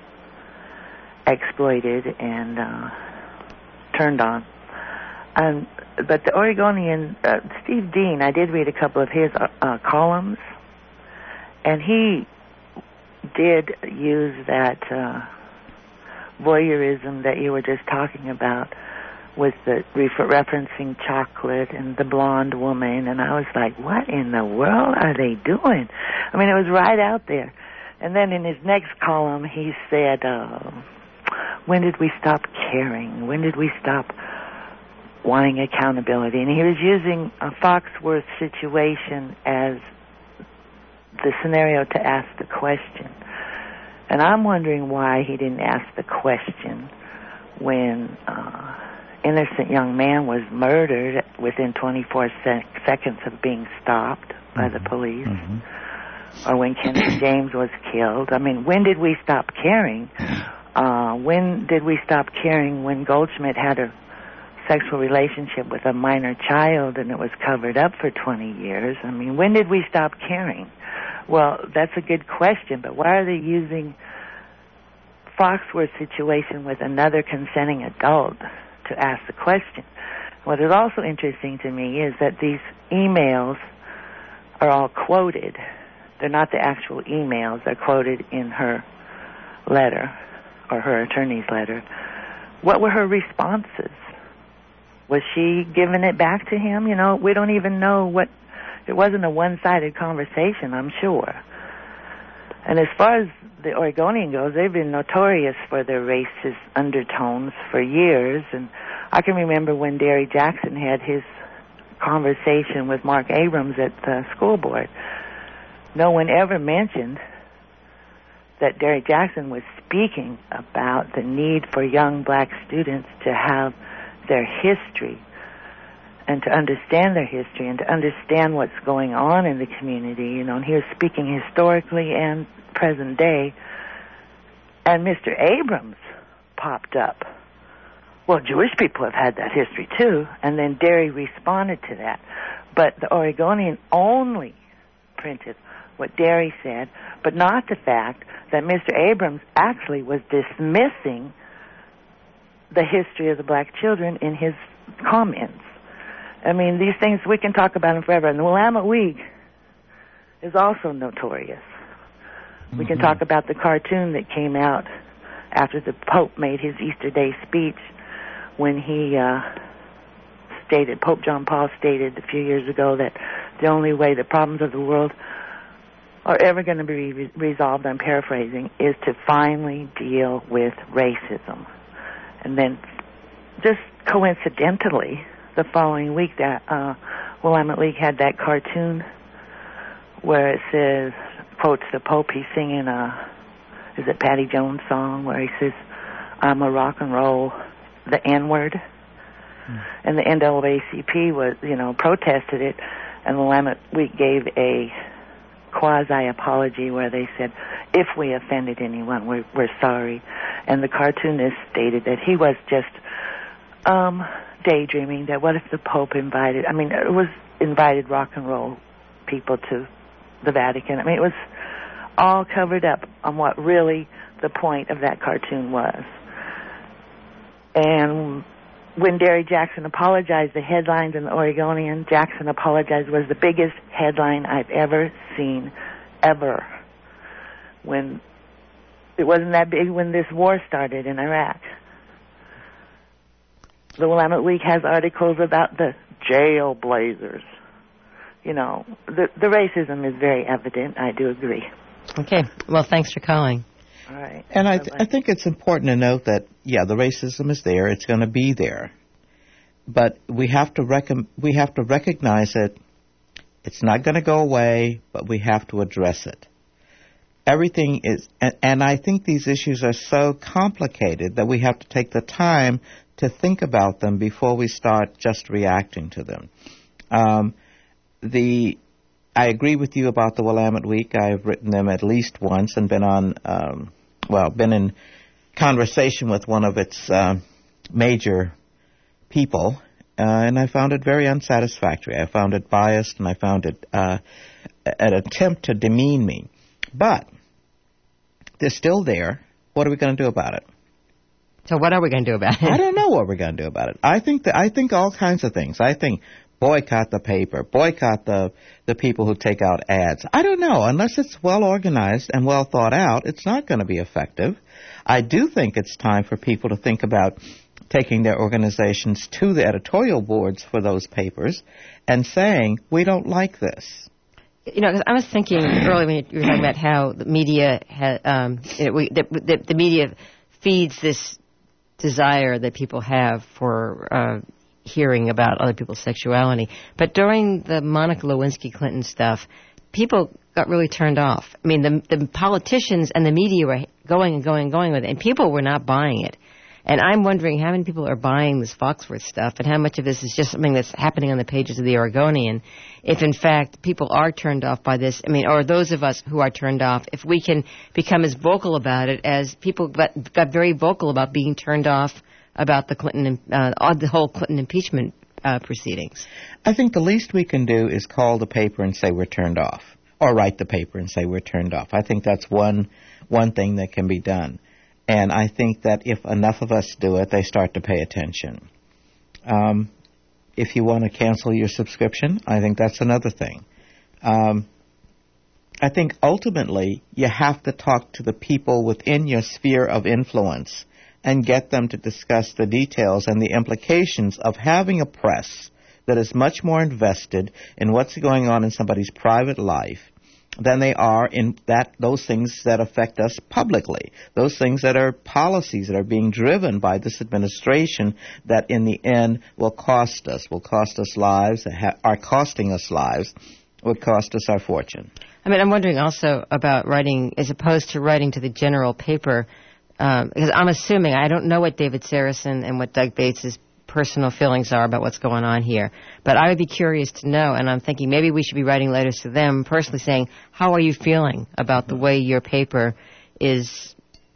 exploited and uh, turned on. Um, but the Oregonian, uh, Steve Dean, I did read a couple of his uh, uh, columns, and he did use that uh, voyeurism that you were just talking about with the refer- referencing chocolate and the blonde woman, and I was like, what in the world are they doing? I mean, it was right out there. And then in his next column, he said, uh, when did we stop caring? When did we stop wanting accountability? And he was using a Foxworth situation as the scenario to ask the question. And I'm wondering why he didn't ask the question when uh, innocent young man was murdered within twenty-four sec- seconds of being stopped by the police, mm-hmm. or when Kennedy James was killed. I mean, when did we stop caring? Uh, when did we stop caring when Goldschmidt had a sexual relationship with a minor child and it was covered up for twenty years? I mean, when did we stop caring? Well, that's a good question, but why are they using Foxworth's situation with another consenting adult to ask the question? What is also interesting to me is that these emails are all quoted. They're not the actual emails. They're quoted in her letter, or her attorney's letter. What were her responses? Was she giving it back to him? You know, we don't even know what... It wasn't a one-sided conversation, I'm sure. And as far as the Oregonian goes, they've been notorious for their racist undertones for years. And I can remember when Derry Jackson had his conversation with Mark Abrams at the school board. No one ever mentioned that Derry Jackson was speaking about the need for young black students to have their history and to understand their history and to understand what's going on in the community. You know, and he was speaking historically and present day. And Mister Abrams popped up. Well, Jewish people have had that history too. And then Derry responded to that. But the Oregonian only printed what Derry said, but not the fact that Mister Abrams actually was dismissing the history of the black children in his comments. I mean, these things, we can talk about them forever. And the Willamette Week is also notorious. Mm-hmm. We can talk about the cartoon that came out after the Pope made his Easter Day speech when he uh, stated, Pope John Paul stated a few years ago that the only way the problems of the world are ever going to be re- resolved, I'm paraphrasing, is to finally deal with racism. And then just coincidentally, the following week, that uh, Willamette League had that cartoon where it says, quotes the Pope, he's singing a, is it Patty Jones' song, where he says, I'm a rock and roll, the N-word. Mm. And the N double A C P was, you know, protested it, and Willamette Week gave a quasi-apology where they said, if we offended anyone, we're, we're sorry. And the cartoonist stated that he was just um, daydreaming, that what if the Pope invited, I mean, it was invited rock and roll people to the Vatican. I mean, it was all covered up on what really the point of that cartoon was. And when Derry Jackson apologized, the headlines in the Oregonian, Jackson apologized, was the biggest headline I've ever seen, ever. When it wasn't that big when this war started in Iraq. The Willamette Week has articles about the jailblazers. You know, the the racism is very evident. I do agree. Okay. Well, thanks for calling. All right. And I, th- I think it's important to note that, yeah, the racism is there. It's going to be there. But we have to rec- we have to recognize it. It's not going to go away, but we have to address it. Everything is, and, and I think these issues are so complicated that we have to take the time to think about them before we start just reacting to them. Um, the I agree with you about the Willamette Week. I've written them at least once and been on, um, well, been in conversation with one of its uh, major people, uh, and I found it very unsatisfactory. I found it biased, and I found it uh, an attempt to demean me. But they're still there. What are we going to do about it? So what are we going to do about it? I don't know what we're going to do about it. I think that I think all kinds of things. I think boycott the paper, boycott the the people who take out ads. I don't know. Unless it's well organized and well thought out, it's not going to be effective. I do think it's time for people to think about taking their organizations to the editorial boards for those papers and saying, we don't like this. You know, 'cause I was thinking earlier when you were talking about how the media, ha, um, you know, we, the, the, the media feeds this desire that people have for uh, hearing about other people's sexuality. But during the Monica Lewinsky Clinton stuff, people got really turned off. I mean, the, the politicians and the media were going and going and going with it, and people were not buying it. And I'm wondering how many people are buying this Foxworth stuff and how much of this is just something that's happening on the pages of the Oregonian. If, in fact, people are turned off by this, I mean, or those of us who are turned off, if we can become as vocal about it as people got, got very vocal about being turned off about the Clinton, uh, the whole Clinton impeachment uh, proceedings. I think the least we can do is call the paper and say we're turned off, or write the paper and say we're turned off. I think that's one one thing that can be done. And I think that if enough of us do it, they start to pay attention. Um, if you want to cancel your subscription, I think that's another thing. Um, I think ultimately you have to talk to the people within your sphere of influence and get them to discuss the details and the implications of having a press that is much more invested in what's going on in somebody's private life than they are in that those things that affect us publicly, those things that are policies that are being driven by this administration that in the end will cost us, will cost us lives, are costing us lives, will cost us our fortune. I mean, I'm wondering also about writing, as opposed to writing to the general paper, um, because I'm assuming, I don't know what David Saracen and what Doug Bates' personal feelings are about what's going on here. But I would be curious to know, and I'm thinking maybe we should be writing letters to them personally saying, how are you feeling about the way your paper is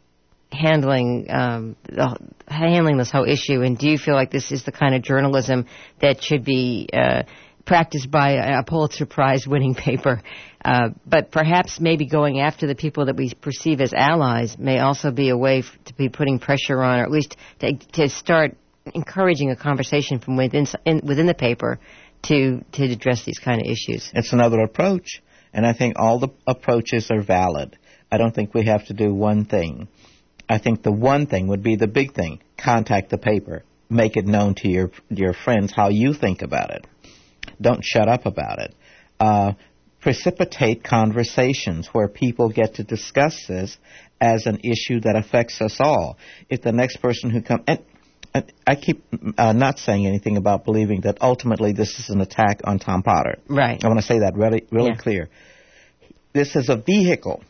handling um, the, handling this whole issue, and do you feel like this is the kind of journalism that should be uh, practiced by a Pulitzer Prize winning paper? Uh, but perhaps maybe going after the people that we perceive as allies may also be a way f- to be putting pressure on, or at least to, to start encouraging a conversation from within in, within the paper to to address these kind of issues. It's another approach, and I think all the approaches are valid. I don't think we have to do one thing. I think the one thing would be the big thing. Contact the paper. Make it known to your your friends how you think about it. Don't shut up about it. Uh, precipitate conversations where people get to discuss this as an issue that affects us all. If the next person who comes... I keep uh, not saying anything about believing that ultimately this is an attack on Tom Potter. Right. I want to say that really, really yeah. clear. This is a vehicle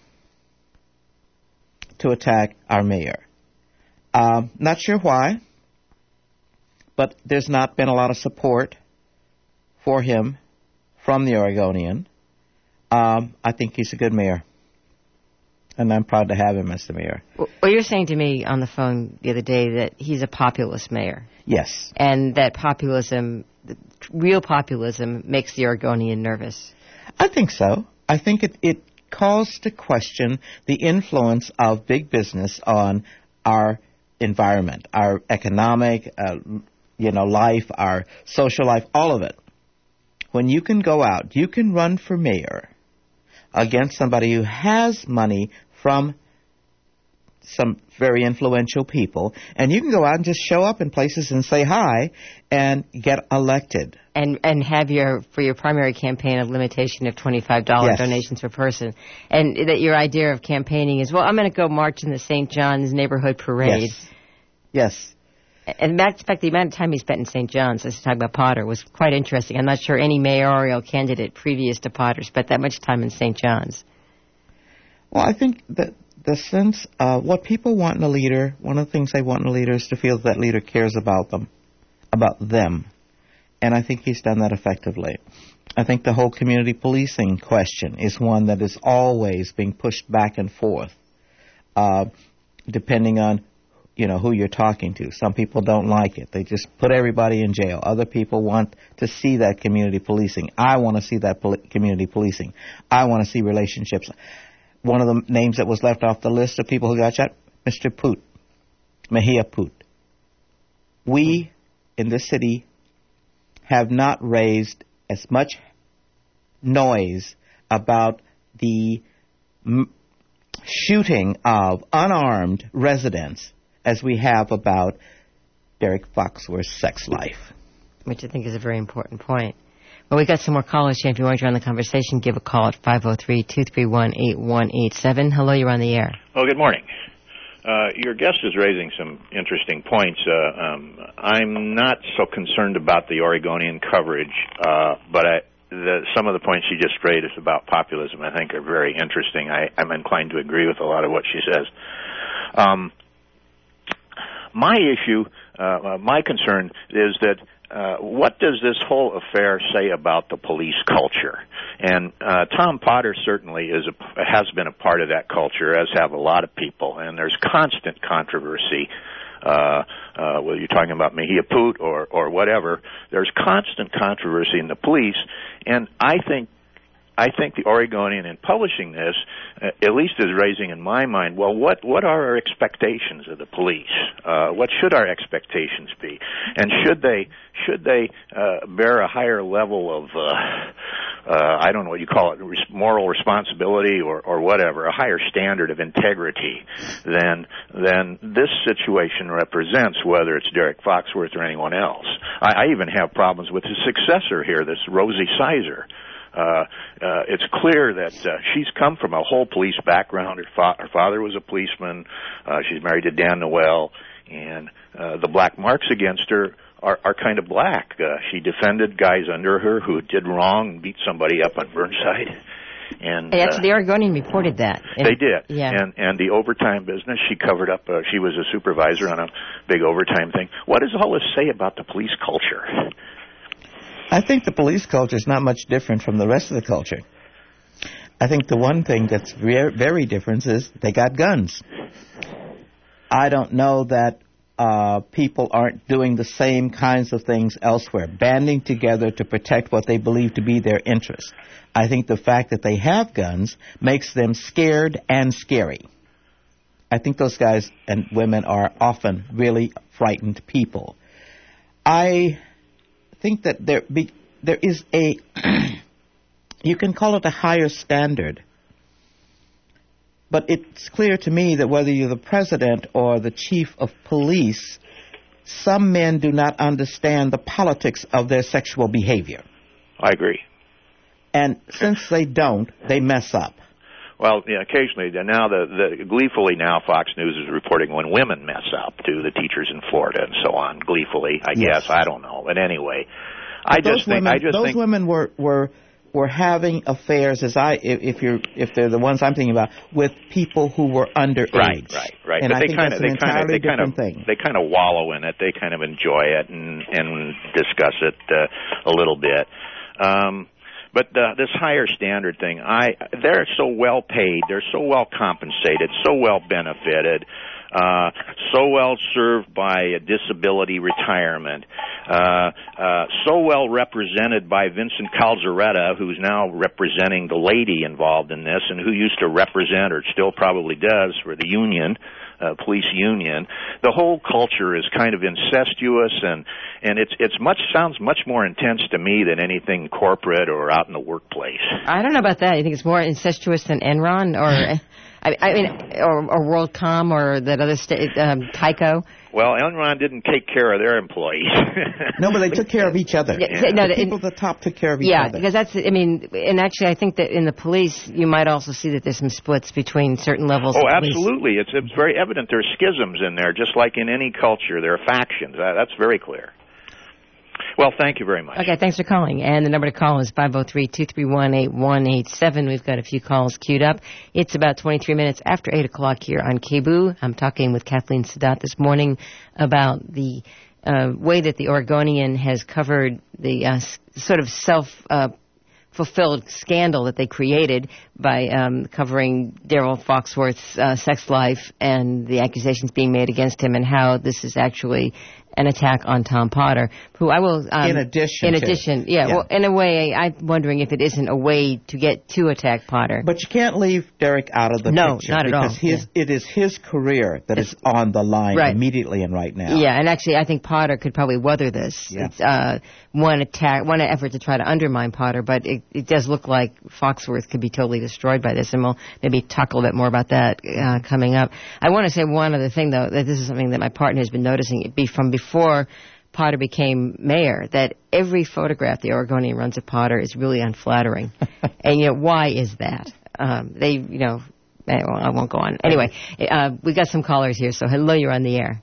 to attack our mayor. Um, not sure why, but there's not been a lot of support for him from the Oregonian. Um, I think he's a good mayor. And I'm proud to have him as the mayor. Well, you were saying to me on the phone the other day that he's a populist mayor. Yes. And that populism, real populism, makes the Oregonian nervous. I think so. I think it, it calls to question the influence of big business on our environment, our economic, uh, you know, life, our social life, all of it. When you can go out, you can run for mayor against somebody who has money from some very influential people, and you can go out and just show up in places and say hi and get elected. And and have your, for your primary campaign, a limitation of twenty-five dollars Yes. donations per person. And that your idea of campaigning is, well, I'm going to go march in the Saint John's neighborhood parade. Yes. Yes. And in fact, the amount of time he spent in Saint John's, as talking about Potter, was quite interesting. I'm not sure any mayoral candidate previous to Potter spent that much time in Saint John's. Well, I think that the sense of what people want in a leader, one of the things they want in a leader is to feel that leader cares about them, about them. And I think he's done that effectively. I think the whole community policing question is one that is always being pushed back and forth, uh, depending on, you know, who you're talking to. Some people don't like it. They just put everybody in jail. Other people want to see that community policing. I want to see that poli- community policing. I want to see relationships. One of the names that was left off the list of people who got shot, Mister Poot, Mejia Poot. We in this city have not raised as much noise about the m- shooting of unarmed residents as we have about Derek Foxworth's sex life. Which I think is a very important point. Well, we got some more callers here. If you want to join the conversation, give a call at five oh three, two three one, eight one eight seven. Hello, you're on the air. Oh, good morning. Uh, your guest is raising some interesting points. Uh, um, I'm not so concerned about the Oregonian coverage, uh, but I, the, some of the points she just raised about populism I think are very interesting. I, I'm inclined to agree with a lot of what she says. Um, my issue, uh, my concern is that Uh, what does this whole affair say about the police culture? And uh, Tom Potter certainly is a, has been a part of that culture, as have a lot of people. And there's constant controversy. Uh, uh, whether you're talking about Mejia Poot or, or whatever, there's constant controversy in the police. And I think I think the Oregonian, in publishing this, uh, at least is raising in my mind, well, what, what are our expectations of the police? Uh, what should our expectations be? And should they, should they, uh, bear a higher level of, uh, uh, I don't know what you call it, res- moral responsibility or, or whatever, a higher standard of integrity than, than this situation represents, whether it's Derek Foxworth or anyone else. I, I even have problems with his successor here, this Rosie Sizer. Uh, uh, it's clear that uh, she's come from a whole police background. Her, fa- her father was a policeman. Uh, she's married to Dan Noel, and uh, the black marks against her are, are kind of black. Uh, she defended guys under her who did wrong and beat somebody up on Burnside. And Hey, actually, uh, the Oregonian reported that. And, they did. Yeah. And and the overtime business, she covered up. Uh, she was a supervisor on a big overtime thing. What does all this say about the police culture? I think the police culture is not much different from the rest of the culture. I think the one thing that's very, very different is they got guns. I don't know that uh, people aren't doing the same kinds of things elsewhere, banding together to protect what they believe to be their interests. I think the fact that they have guns makes them scared and scary. I think those guys and women are often really frightened people. I think that there be, there is a, you can call it a higher standard, but it's clear to me that whether you're the president or the chief of police, some men do not understand the politics of their sexual behavior. I agree. And since they don't, they mess up. Well, yeah, occasionally. Now, the, the gleefully now, Fox News is reporting when women mess up, to the teachers in Florida and so on. Gleefully, I Yes. guess. I don't know. But anyway, I those just think. women, I just those think. women were were were having affairs, as I if, if you're if they're the ones I'm thinking about, with people who were underage. Right, right, right. And but I they think kind of, that's they an kind of, entirely they kind of, different thing. they kind of wallow in it. They kind of enjoy it and and discuss it uh, a little bit. Um, But uh, this higher standard thing, I they're so well paid, they're so well compensated, so well benefited, uh, so well served by a disability retirement, uh, uh, so well represented by Vincent Calzaretta, who's now representing the lady involved in this and who used to represent, or still probably does, for the union, uh, police union. The whole culture is kind of incestuous, and and it's it's much sounds much more intense to me than anything corporate or out in the workplace. I don't know about that. You think it's more incestuous than Enron, or I, I mean, or, or WorldCom, or that other state, um, Tyco? Well, Enron didn't take care of their employees. No, but they took care of each other. Yeah, no, the in, people at the top took care of each yeah, other. because that's, I mean, and actually I think that in the police, you might also see that there's some splits between certain levels Oh, of police. absolutely. It's, it's very evident there's schisms in there, just like in any culture. There are factions. That, that's very clear. Well, thank you very much. Okay, thanks for calling. And the number to call is five oh three, two three one, eight one eight seven. We've got a few calls queued up. It's about twenty-three minutes after eight o'clock here on K B U. I'm talking with Kathleen Sadat this morning about the uh, way that the Oregonian has covered the uh, s- sort of self uh, fulfilled scandal that they created by um, covering Daryl Foxworth's uh, sex life and the accusations being made against him, and how this is actually an attack on Tom Potter, who I will... Um, in addition In to, addition, yeah, yeah. Well, in a way, I'm wondering if it isn't a way to get to attack Potter. But you can't leave Derek out of the No, picture. not at all. Because his, Yeah. it is his career that It's- is on the line Right. immediately and right now. Yeah, and actually, I think Potter could probably weather this. Yeah. It's uh, one attack, one effort to try to undermine Potter, but it, it does look like Foxworth could be totally destroyed by this, and we'll maybe talk a little bit more about that uh, coming up. I want to say one other thing, though, that this is something that my partner has been noticing. It be from before Potter became mayor, that every photograph the Oregonian runs of Potter is really unflattering. And yet, why is that? Um, they, you know, anyway, I won't go on. Anyway, uh, we got some callers here, so hello, you're on the air.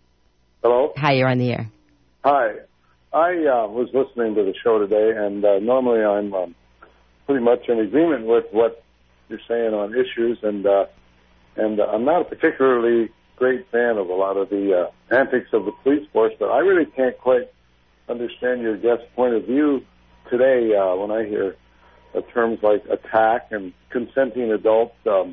Hello. Hi, you're on the air. Hi. I uh, was listening to the show today, and uh, normally I'm um, pretty much in agreement with what you're saying on issues, and uh, and uh, I'm not a particularly great fan of a lot of the uh, antics of the police force, but I really can't quite understand your guest's point of view today uh, when I hear uh, terms like attack and consenting adults. Um,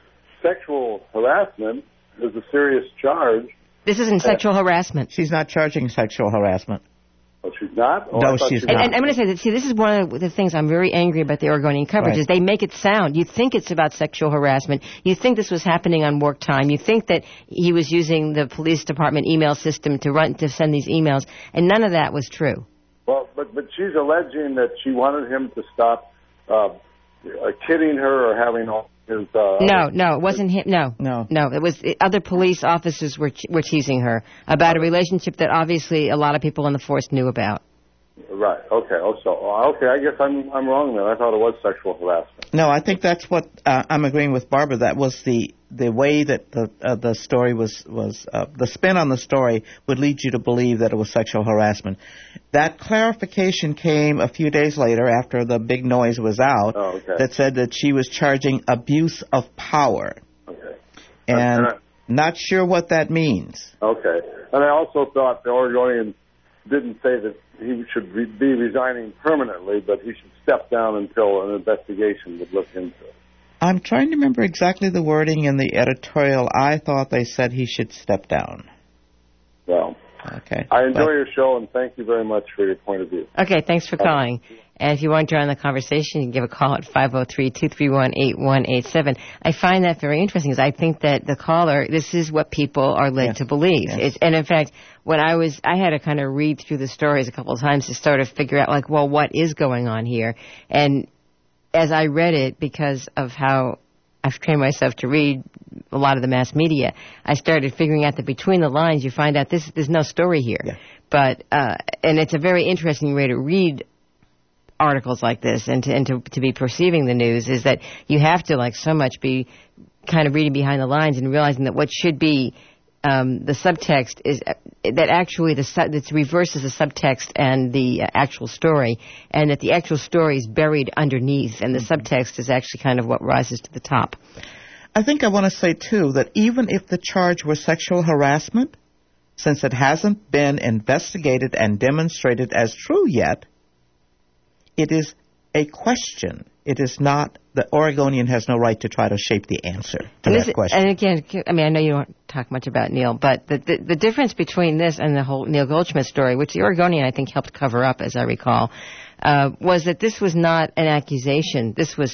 sexual harassment is a serious charge. This isn't sexual harassment. She's not charging sexual harassment. Oh, she's not? Oh, No, I thought she's she And, not. and I'm going to say that, see, this is one of the things I'm very angry about the Oregonian coverage, Right. is they make it sound. You think it's about sexual harassment. You think this was happening on work time. You think that he was using the police department email system to run to send these emails, and none of that was true. Well, but but she's alleging that she wanted him to stop uh, uh, kidding her or having all his. Uh, No, no, it wasn't him. No, No. no. It was it, other police officers were were teasing her about a relationship that obviously a lot of people in the force knew about. Right. Okay. Oh, so okay. I guess I'm I'm wrong then. I thought it was sexual harassment. No, I think that's what uh, I'm agreeing with Barbara. That was the the way that the uh, the story was was uh, the spin on the story would lead you to believe that it was sexual harassment. That clarification came a few days later after the big noise was out. Oh, okay. That said that she was charging abuse of power, Okay. and And I- not sure what that means. Okay. And I also thought the Oregonian didn't say that he should re- be resigning permanently, but he should step down until an investigation would look into it. I'm trying to remember exactly the wording in the editorial. I thought they said he should step down. Well, Okay. I enjoy But- your show, and thank you very much for your point of view. Okay, thanks for calling. And if you want to join the conversation, you can give a call at five oh three, two three one, eight one eight seven. I find that very interesting because I think that the caller, this is what people are led Yes. to believe. Yes. It's, and in fact, when I was, I had to kind of read through the stories a couple of times to sort of figure out, like, well, what is going on here? And as I read it, because of how I've trained myself to read a lot of the mass media, I started figuring out that between the lines, you find out this there's no story here. Yeah. But uh, and it's a very interesting way to read articles like this and to and to, to be perceiving the news, is that you have to, like so much, be kind of reading behind the lines and realizing that what should be um, the subtext is uh, that actually the su- that reverses the subtext and the uh, actual story, and that the actual story is buried underneath, and the subtext is actually kind of what rises to the top. I think I want to say, too, that even if the charge were sexual harassment, since it hasn't been investigated and demonstrated as true yet, it is a question. It is not, the Oregonian has no right to try to shape the answer to And, that this, question. and again, I mean, I know you don't talk much about Neil, but the, the the difference between this and the whole Neil Goldschmidt story, which the Oregonian I think helped cover up, as I recall, uh, was that this was not an accusation. This was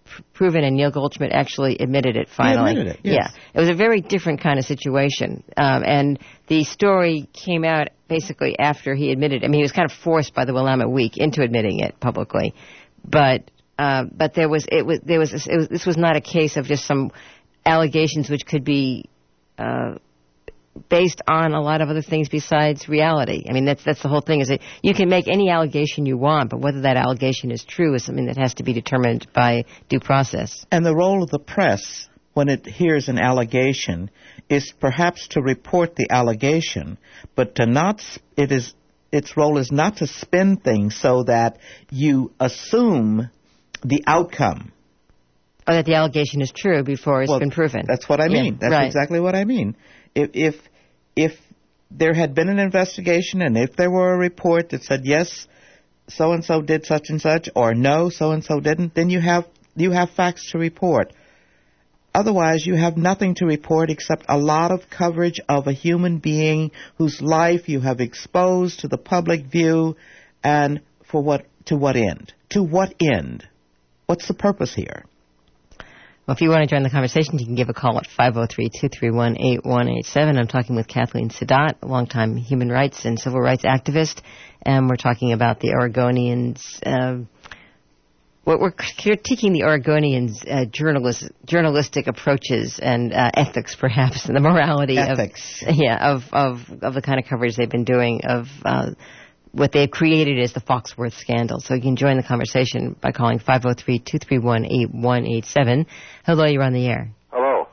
pr- proven, and Neil Goldschmidt actually admitted it finally. He admitted it, yes. Yeah, it was a very different kind of situation, um, and the story came out basically after he admitted it. I mean, he was kind of forced by the Willamette Week into admitting it publicly, but uh, but there was it was there was, it was this was not a case of just some allegations which could be uh, based on a lot of other things besides reality. I mean, that's that's the whole thing, is that you can make any allegation you want, but whether that allegation is true is something that has to be determined by due process. And the role of the press, when it hears an allegation, is perhaps to report the allegation, but to not, it is, its role is not to spin things so that you assume the outcome. Or that the allegation is true before it's well, been proven. That's what I mean. Yeah, that's right. exactly what I mean. If, if if there had been an investigation and if there were a report that said yes, so and so did such and such, or no, so and so didn't, then you have you have facts to report. Otherwise, you have nothing to report except a lot of coverage of a human being whose life you have exposed to the public view, and for what to what end? To what end? What's the purpose here? Well, if you want to join the conversation, you can give a call at five oh three, two three one, eight one eight seven. I'm talking with Kathleen Sadat, a longtime human rights and civil rights activist, and we're talking about the Oregonians. Uh, we're, we're critiquing the Oregonians' uh, journalist, journalistic approaches and uh, ethics, perhaps, and the morality ethics. of yeah of, of of the kind of coverage they've been doing of uh, what they've created is the Foxworth scandal. So you can join the conversation by calling five oh three, two three one, eight one eight seven. Hello, you're on the air. Hello.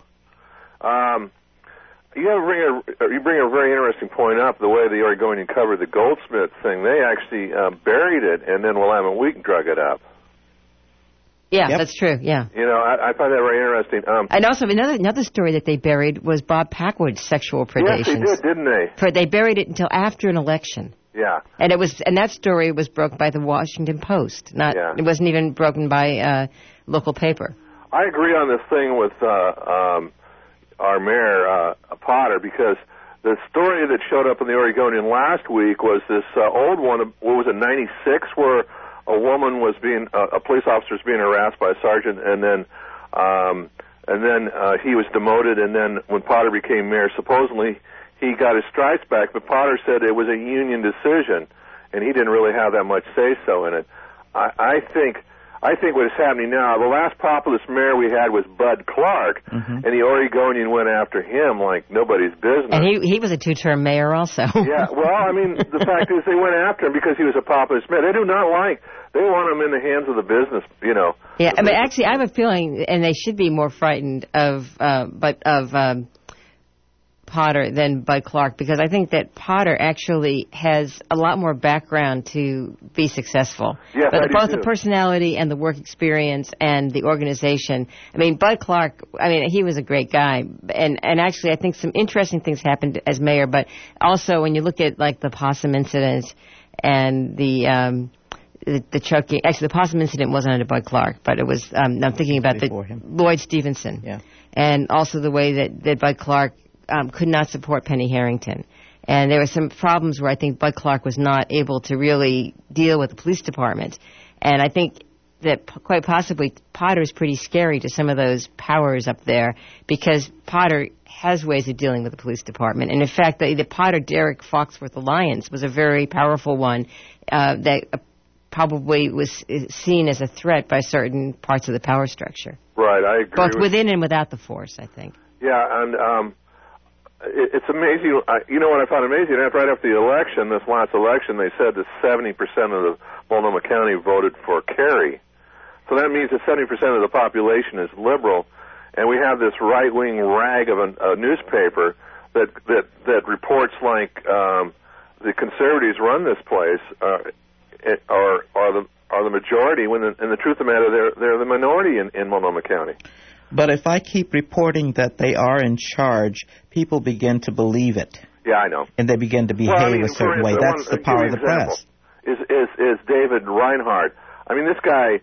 Um, you have bring a you bring a very interesting point up. The way the Oregonian covered the Goldsmith thing, they actually uh, buried it, and then Willamette Week drug it up. Yeah, yep. That's true. Yeah. You know, I, I find that very interesting. Um, and also another another story that they buried was Bob Packwood's sexual predations. Yes, they did, didn't they? For, they buried it until after an election. Yeah. And it was, and that story was broke by the Washington Post. Not, yeah. It wasn't even broken by uh, local paper. I agree on this thing with uh, um, our mayor uh, Potter, because the story that showed up in the Oregonian last week was this uh, old one. What was it, ninety-six, where a woman was being, uh, a police officer was being harassed by a sergeant, and then, um, and then uh, he was demoted. And then when Potter became mayor, supposedly he got his stripes back, but Potter said it was a union decision, and he didn't really have that much say-so in it. I, I think I think what is happening now, the last populist mayor we had was Bud Clark, mm-hmm. and the Oregonian went after him like nobody's business. And he he was a two-term mayor also. Yeah, well, I mean, the fact is they went after him because he was a populist mayor. They do not like, they want him in the hands of the business, you know. Yeah, I mean, actually, I have a feeling, and they should be more frightened of, uh, but of... Um, Potter than Bud Clark, because I think that Potter actually has a lot more background to be successful. Yes, but I do both too. The personality and the work experience and the organization. I mean, Bud Clark, I mean, he was a great guy. And, and actually, I think some interesting things happened as mayor, but also when you look at, like, the possum incident and the... Um, The, the choking. Actually, the possum incident wasn't under Bud Clark, but it was. Um, I'm thinking about the him. Lloyd Stevenson, yeah, and also the way that, that Bud Clark um, could not support Penny Harrington, and there were some problems where I think Bud Clark was not able to really deal with the police department, and I think that p- quite possibly Potter is pretty scary to some of those powers up there, because Potter has ways of dealing with the police department, and in fact, the, the Potter-Derrick Foxworth alliance was a very powerful one uh, that. Uh, probably was seen as a threat by certain parts of the power structure. Right, I agree. Both with within and without the force, I think. Yeah, and um, it, it's amazing. I, you know what I found amazing? Right after the election, this last election, they said that seventy percent of the Multnomah County voted for Kerry. So that means that seventy percent of the population is liberal, and we have this right-wing rag of a, a newspaper that, that, that reports like um, the conservatives run this place, uh, Are are the are the majority? When the, in the truth of the matter, they're they're the minority in, in Multnomah County. But if I keep reporting that they are in charge, people begin to believe it. Yeah, I know. And they begin to behave well, I mean, a certain way. Instance, That's one, the power of the example press. Is is is David Reinhardt? I mean, this guy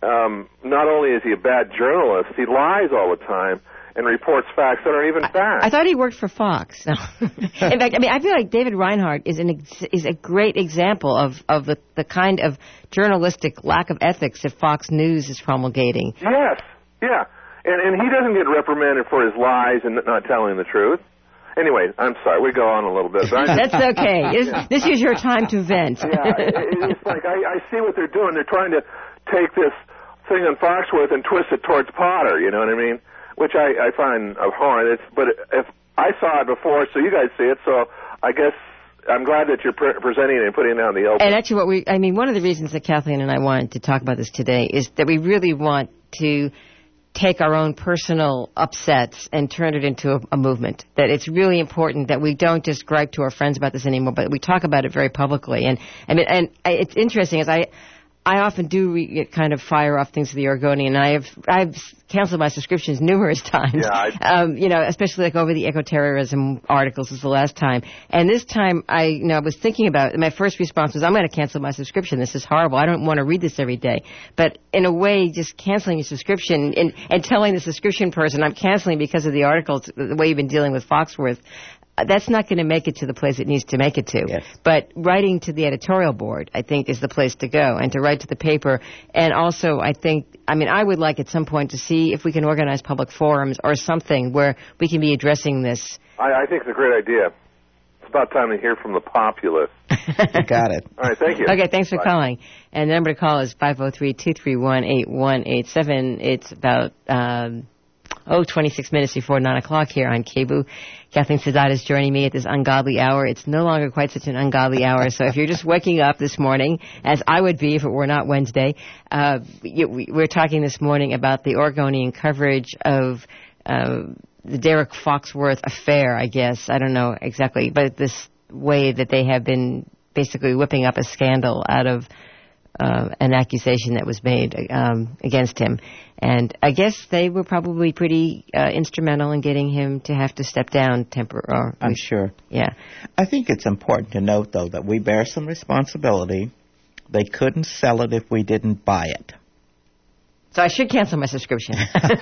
um, not only is he a bad journalist, he lies all the time and reports facts that aren't even facts. I thought he worked for Fox. No. In fact, I mean, I feel like David Reinhardt is an ex- is a great example of, of the, the kind of journalistic lack of ethics that Fox News is promulgating. Yes, yeah. And, and he doesn't get reprimanded for his lies and not telling the truth. Anyway, I'm sorry, we go on a little bit. But That's okay. Yeah. This is your time to vent. Yeah, it, it's like I, I see what they're doing. They're trying to take this thing on Foxworth and twist it towards Potter, you know what I mean? Which I, I find abhorrent. It's, but if I saw it before, so you guys see it, so I guess I'm glad that you're pre- presenting it and putting it out in the open. And actually what we, I mean, one of the reasons that Kathleen and I wanted to talk about this today is that we really want to take our own personal upsets and turn it into a, a movement. That it's really important that we don't just gripe to our friends about this anymore, but we talk about it very publicly. And I mean, and it's interesting as I, I often do re- kind of fire off things to the Oregonian, and I have I've canceled my subscriptions numerous times. Yeah, I... um, you know, especially like over the ecoterrorism articles was the last time. And this time, I you know was thinking about it. My first response was, I'm going to cancel my subscription. This is horrible. I don't want to read this every day. But in a way, just canceling your subscription and, and telling the subscription person, I'm canceling because of the articles, the way you've been dealing with Foxworth. That's not going to make it to the place it needs to make it to. Yes. But writing to the editorial board, I think, is the place to go, and to write to the paper. And also, I think, I mean, I would like at some point to see if we can organize public forums or something where we can be addressing this. I, I think it's a great idea. It's about time to hear from the populace. You got it. All right, thank you. Okay, thanks for Bye. calling. And the number to call is five oh three, two three one, eight one eight seven. It's about... Um, Oh, twenty-six minutes before nine o'clock here on K B U. Kathleen Sadat is joining me at this ungodly hour. It's no longer quite such an ungodly hour, so if you're just waking up this morning, as I would be if it were not Wednesday, uh, we're talking this morning about the Oregonian coverage of uh, the Derek Foxworth affair, I guess. I don't know exactly, but this way that they have been basically whipping up a scandal out of Uh, an accusation that was made um, against him. And I guess they were probably pretty uh, instrumental in getting him to have to step down temporarily. I'm sure. Yeah. I think it's important to note, though, that we bear some responsibility. They couldn't sell it if we didn't buy it. So I should cancel my subscription.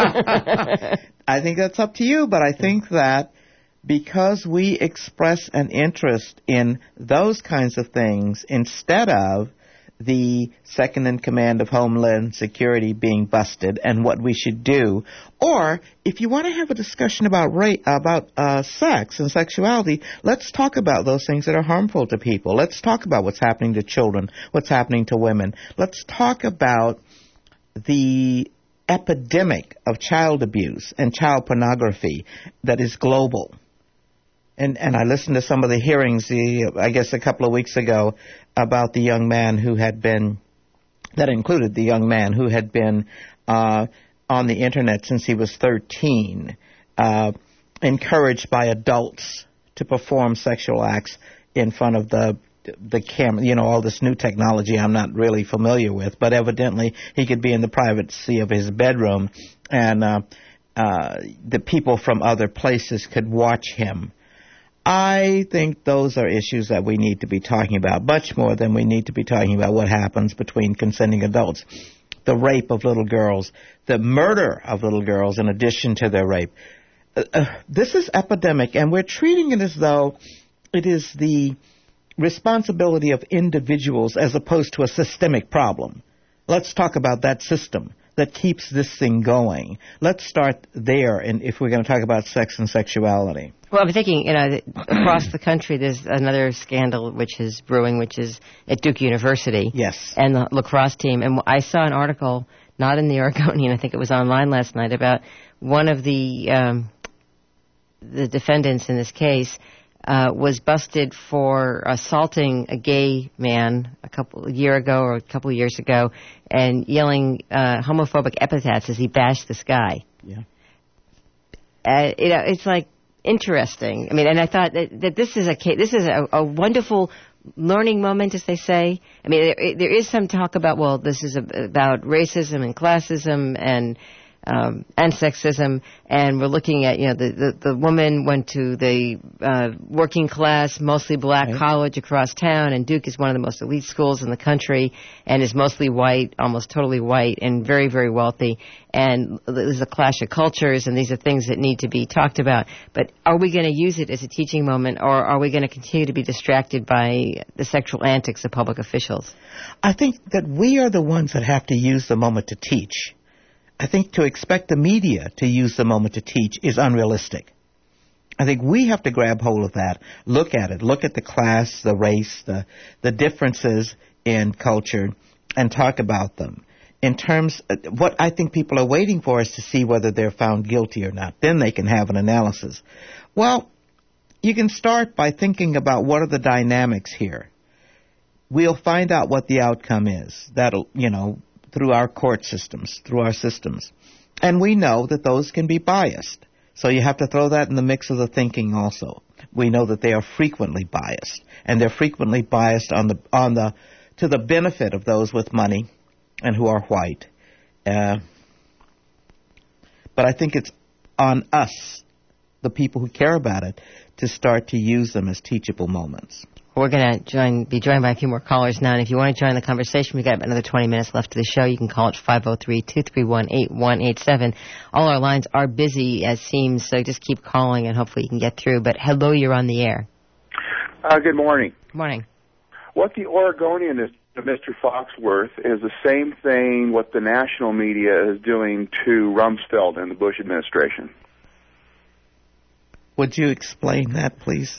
I think that's up to you, but I think that because we express an interest in those kinds of things instead of the second in command of Homeland Security being busted and what we should do, or if you want to have a discussion about rape, about uh, sex and sexuality, let's talk about those things that are harmful to people. Let's talk about what's happening to children, what's happening to women. Let's talk about the epidemic of child abuse and child pornography that is global. And and I listened to some of the hearings, the, I guess a couple of weeks ago, about the young man who had been, that included the young man who had been uh, on the Internet since he was thirteen, uh, encouraged by adults to perform sexual acts in front of the the camera, you know, all this new technology I'm not really familiar with, but evidently he could be in the privacy of his bedroom, and uh, uh, the people from other places could watch him. I think those are issues that we need to be talking about, much more than we need to be talking about what happens between consenting adults. The rape of little girls, the murder of little girls in addition to their rape. Uh, uh, this is epidemic, and we're treating it as though it is the responsibility of individuals as opposed to a systemic problem. Let's talk about that system that keeps this thing going. Let's start there, and if we're going to talk about sex and sexuality. Well, I'm thinking, you know, across the country, there's another scandal which is brewing, which is at Duke University. Yes. And the lacrosse team. And I saw an article, not in the Oregonian, I think it was online last night, about one of the um, the defendants in this case uh, was busted for assaulting a gay man a couple a year ago or a couple of years ago, and yelling uh, homophobic epithets as he bashed this guy. Yeah. Uh, you know, it's like interesting. I mean, and I thought that, that this is a this is a, a wonderful learning moment, as they say. I mean, there, there is some talk about, well, this is a, about racism and classism and um, and sexism. And we're looking at, you know, the, the, the woman went to the uh, working class, mostly black right. college across town, and Duke is one of the most elite schools in the country and is mostly white, almost totally white, and very, very wealthy. And there's a clash of cultures, and these are things that need to be talked about. But are we going to use it as a teaching moment, or are we going to continue to be distracted by the sexual antics of public officials? I think that we are the ones that have to use the moment to teach. I think to expect the media to use the moment to teach is unrealistic. I think we have to grab hold of that, look at it, look at the class, the race, the, the differences in culture, and talk about them. In terms, what I think people are waiting for is to see whether they're found guilty or not. Then they can have an analysis. Well, you can start by thinking about what are the dynamics here. We'll find out what the outcome is. That'll, you know, through our court systems, through our systems. And we know that those can be biased. So you have to throw that in the mix of the thinking also. We know that they are frequently biased, and they're frequently biased on the on the to the benefit of those with money and who are white. Uh, but I think it's on us, the people who care about it, to start to use them as teachable moments. We're going to join, be joined by a few more callers now, and if you want to join the conversation, we've got another twenty minutes left of the show. You can call it five oh three, two three one, eight one eight seven. All our lines are busy, as seems, so just keep calling, and hopefully you can get through. But hello, you're on the air. Uh, good morning. Good morning. What the Oregonian is to Mister Foxworth is the same thing what the national media is doing to Rumsfeld and the Bush administration. Would you explain that, please?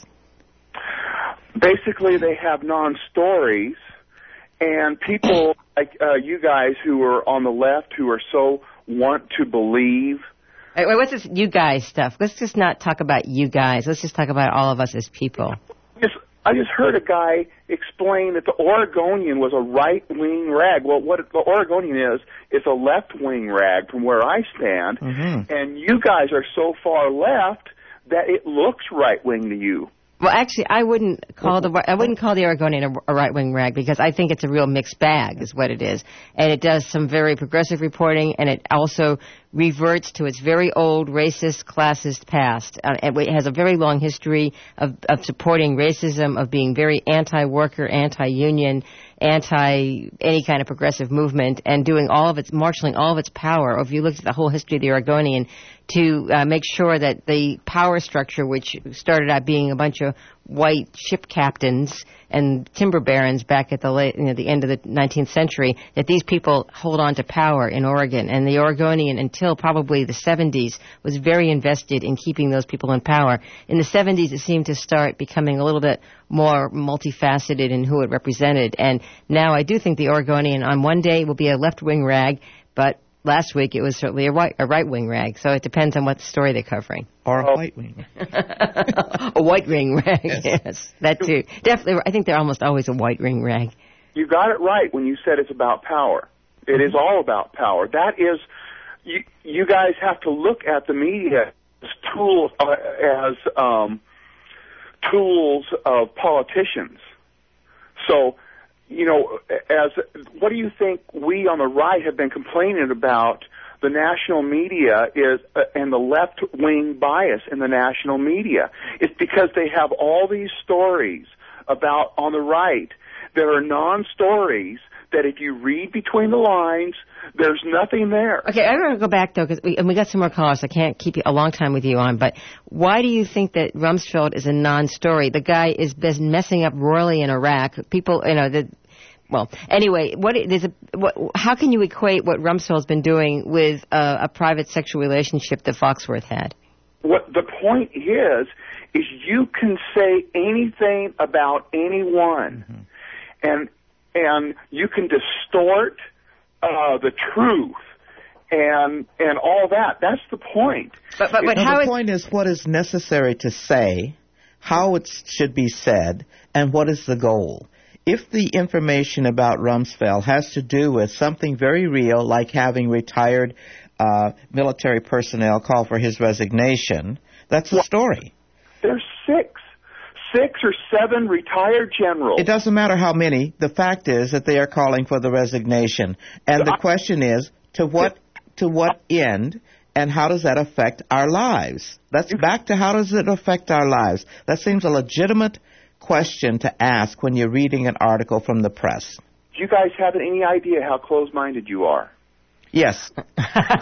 Basically, they have non-stories, and people like uh, you guys who are on the left who are so want to believe. Wait, wait, what's this you guys stuff? Let's just not talk about you guys. Let's just talk about all of us as people. Just, I just heard a guy explain that the Oregonian was a right-wing rag. Well, what the Oregonian is, is a left-wing rag from where I stand, mm-hmm. and you guys are so far left that it looks right-wing to you. Well, actually, I wouldn't call the I wouldn't call the Oregonian a, a right-wing rag, because I think it's a real mixed bag, is what it is, and it does some very progressive reporting, and it also reverts to its very old racist, classist past. Uh, and it has a very long history of, of supporting racism, of being very anti-worker, anti-union, anti any kind of progressive movement, and doing all of its, marshaling all of its power. Or if you look at the whole history of the Oregonian, to uh, make sure that the power structure, which started out being a bunch of white ship captains and timber barons back at the late, you know, the end of the nineteenth century, that these people hold on to power in Oregon. And the Oregonian, until probably the seventies, was very invested in keeping those people in power. In the seventies, it seemed to start becoming a little bit more multifaceted in who it represented. And now I do think the Oregonian on one day will be a left-wing rag, but last week it was certainly a right a right wing rag, so it depends on what story they're covering. Or a white wing. A white wing rag, yes. yes. That too. Definitely, I think they're almost always a white wing rag. You got it right when you said it's about power. It is all about power. That is, you, you guys have to look at the media as tools, uh, as um, tools of politicians. So, you know, as what do you think we on the right have been complaining about the national media is uh, and the left-wing bias in the national media? It's because they have all these stories about on the right that are non-stories that if you read between the lines, there's nothing there. Okay, I'm going to go back, though, because we, and we got some more callers. I can't keep you a long time with you on, but why do you think that Rumsfeld is a non-story? The guy is been messing up royally in Iraq. People, you know, the, well, anyway, what, there's a, what, how can you equate what Rumsfeld's been doing with a, a private sexual relationship that Foxworth had? What the point is, is you can say anything about anyone, mm-hmm. and and you can distort uh, the truth and and all that. That's the point. But but, but no, how the is point is what is necessary to say, how it should be said, and what is the goal. If the information about Rumsfeld has to do with something very real, like having retired uh, military personnel call for his resignation, that's a story. There's six. Six or seven retired generals. It doesn't matter how many. The fact is that they are calling for the resignation. And the question is, to what to what end, and how does that affect our lives? That's back to how does it affect our lives? That seems a legitimate question to ask when you're reading an article from the press. Do you guys have any idea how closed-minded you are? Yes. Okay,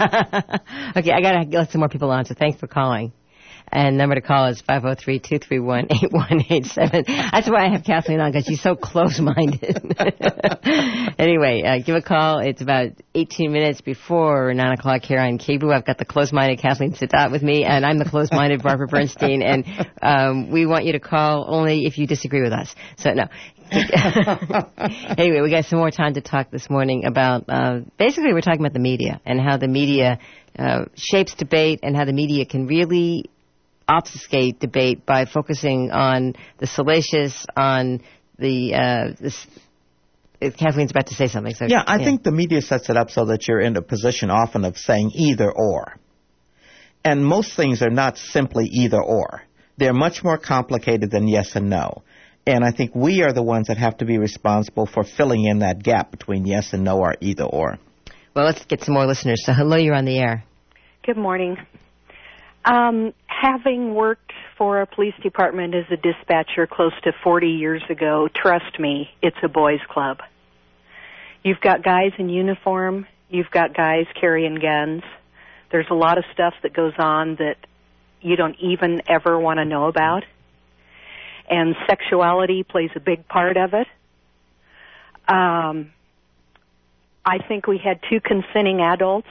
I got to let some more people on, so thanks for calling. And number to call is five oh three, two three one, eight one eight seven. That's why I have Kathleen on, because she's so close-minded. Anyway, uh, give a call. It's about eighteen minutes before nine o'clock here on K B O O. I've got the close-minded Kathleen Sadat with me, and I'm the close-minded Barbara Bernstein. And um, we want you to call only if you disagree with us. So, no. Anyway, we got some more time to talk this morning about, uh, basically we're talking about the media and how the media uh, shapes debate and how the media can really obfuscate debate by focusing on the salacious, on the, uh, this, Kathleen's about to say something. So, yeah, I yeah. think the media sets it up so that you're in a position often of saying either or. And most things are not simply either or. They're much more complicated than yes and no. And I think we are the ones that have to be responsible for filling in that gap between yes and no or either or. Well, let's get some more listeners. So, hello, you're on the air. Good morning. Um, having worked for a police department as a dispatcher close to forty years ago, trust me, it's a boys' club. You've got guys in uniform. You've got guys carrying guns. There's a lot of stuff that goes on that you don't even ever want to know about. And sexuality plays a big part of it. Um, I think we had two consenting adults.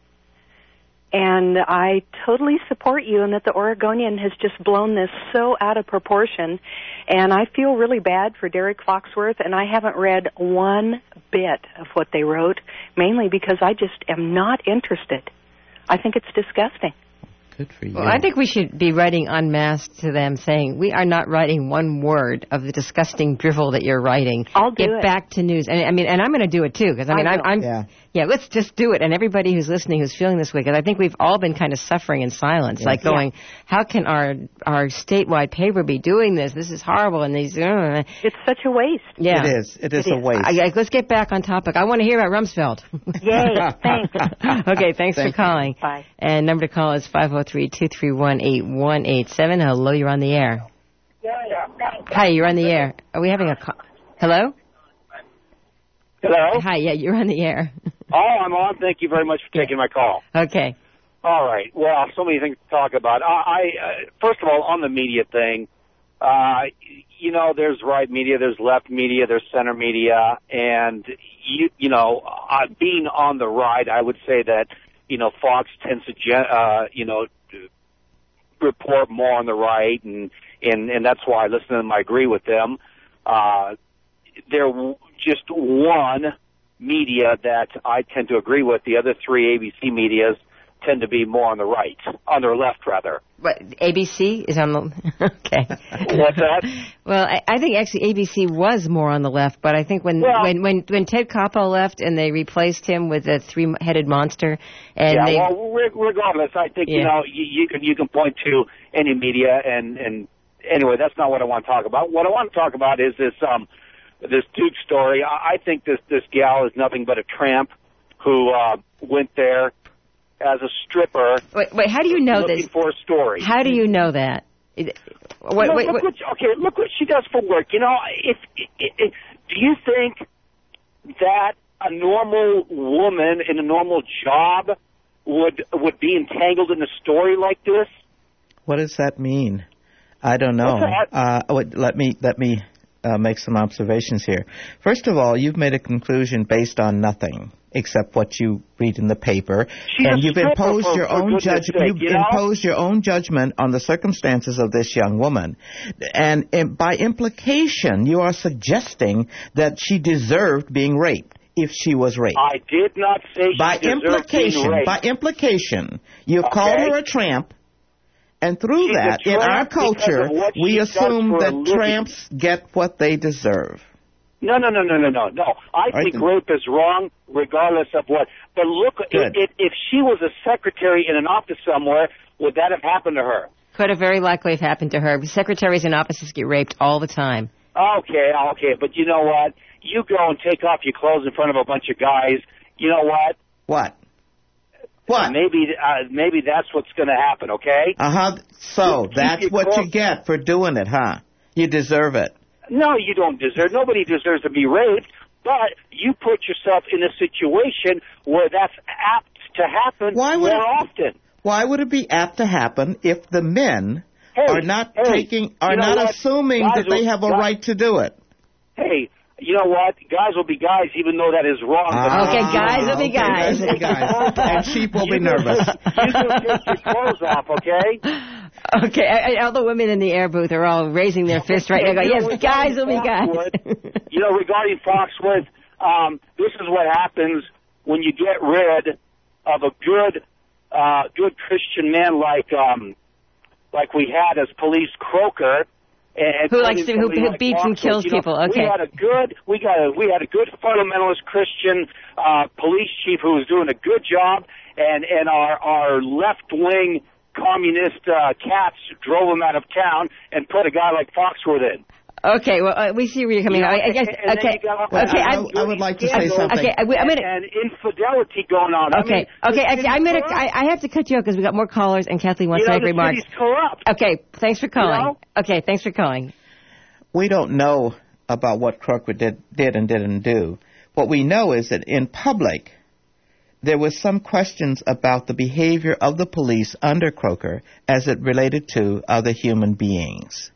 And I totally support you in that the Oregonian has just blown this so out of proportion. And I feel really bad for Derek Foxworth, and I haven't read one bit of what they wrote, mainly because I just am not interested. I think it's disgusting. Good for you. Well, I think we should be writing unmasked to them saying, we are not writing one word of the disgusting drivel that you're writing. I'll do Get it. back to news. And I mean, and I'm going to do it too, because I mean, I I'm, I'm Yeah. yeah, let's just do it. And everybody who's listening, who's feeling this way, because I think we've all been kind of suffering in silence, Yeah. like going, how can our our statewide paper be doing this? This is horrible. And these, uh, It's such a waste. yeah. It is. It is It a is. waste. I, I, let's get back on topic. I want to hear about Rumsfeld. Yay, thanks. Okay, thanks Thank for calling. Bye. And number to call is five oh three, two three one, eight one eight seven. Hello, you're on the air. Hi, you're on the air. Are we having a call? Hello? Hello? Hi, yeah, you're on the air. Oh, I'm on. Thank you very much for taking my call. Okay. All right. Well, so many things to talk about. I, I uh, first of all, on the media thing, uh, you know, there's right media, there's left media, there's center media, and you, you know, uh, being on the right, I would say that, you know, Fox tends to, gen- uh, you know, report more on the right, and and and that's why I listen to them. I agree with them. Uh, they're w- just one media that I tend to agree with. The other three A B C medias tend to be more on the right, on their left, rather. What, A B C is on the... Okay. What's that? Well, I, I think actually A B C was more on the left, but I think when Well- when, when when Ted Koppel left and they replaced him with a three-headed monster, and yeah, they... well, re- regardless, I think, Yeah. you know, you, you can you can point to any media, and, and anyway, that's not what I want to talk about. What I want to talk about is this um this Duke story. I, I think this, this gal is nothing but a tramp who uh, went there as a stripper. Wait, wait, how do you know looking this? for a story. How do you know that? It- Wait, No, wait, look wait. what, okay, look what she does for work. You know, if, if, if do you think that a normal woman in a normal job would would be entangled in a story like this? What does that mean? I don't know. What's that? Uh, wait, let me let me uh, make some observations here. First of all, you've made a conclusion based on nothing except what you read in the paper, She's and a you've stripper, imposed for- your for own goodness judgment. sake, You've you know? imposed your own judgment on the circumstances of this young woman, and, and by implication, you are suggesting that she deserved being raped if she was raped. I did not say she By deserved implication, being raped. by implication, you've Okay. called her a tramp, and through She's a that, in our tramp because culture, of what we she does assume for a that living. tramps get what they deserve. No, no, no, no, no, no, no. I Right think then. rape is wrong, regardless of what. But look, Good. if, if she was a secretary in an office somewhere, would that have happened to her? Could have very likely have happened to her. Secretaries in offices get raped all the time. Okay, okay, but you know what? You go and take off your clothes in front of a bunch of guys. You know what? What? What? Maybe uh, maybe that's what's going to happen. Okay. Uh huh. So Keep that's your what clothes- you get for doing it, huh? You deserve it. No, you don't deserve. Nobody deserves to be raped. But you put yourself in a situation where that's apt to happen Why would more it, often. Why would it be apt to happen if the men Hey, are not hey, taking, are you know not what? assuming Guys that they will- have a guys- right to do it? Hey, you know what? Guys will be guys, even though that is wrong. Ah, Okay, guys will be okay, guys. will be guys. And sheep will be You can nervous. take- You can take your clothes off, okay? Okay, I, I, all the women in the air booth are all raising their fists right now. Go, You know, yes, guys will be guys. Foxwood, you know, regarding Foxwood, um, this is what happens when you get rid of a good, uh, good Christian man like, um, like we had as Police Croker. And Who likes to- who- somebody who like beats and Foxwood. kills You know, people, okay. We had a good, we got a, we had a good fundamentalist Christian uh, police chief who was doing a good job, and and our our left wing communist uh, cats drove him out of town and put a guy like Foxworth in. Okay, well, uh, we see where you're coming You know, from. I, I guess, and- and then okay, you got- okay, I, I'm, I would like to say Scandal. something. okay, I, I'm and, gonna, and infidelity going on. okay, I mean, okay, the actually, I'm gonna, city's I, corrupt. I have to cut you off because we got more callers and Kathleen wants You know, to make the remarks. city's corrupt. Okay, thanks for calling. You know? Okay, thanks for calling. We don't know about what Croker did, did and didn't do. What we know is that in public, there was some questions about the behavior of the police under Croker as it related to other human beings.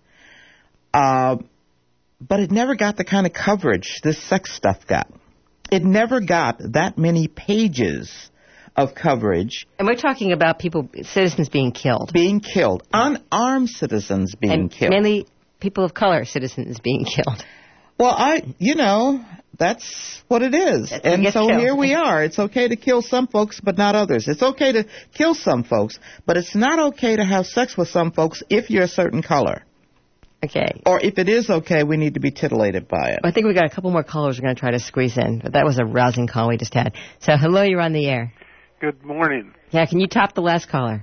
Uh, but it never got the kind of coverage this sex stuff got. It never got that many pages of coverage. And we're talking about people, citizens being killed. Being killed. Unarmed citizens being and killed. mainly people of color, citizens being killed. Well, I, you know, that's what it is. That's and get so killed. here we are. It's okay to kill some folks, but not others. It's okay to kill some folks, but it's not okay to have sex with some folks if you're a certain color. Okay. Or if it is okay, we need to be titillated by it. I think we got a couple more callers we're going to try to squeeze in, but that was a rousing call we just had. So, hello, you're on the air. Good morning. Yeah, can you top the last caller?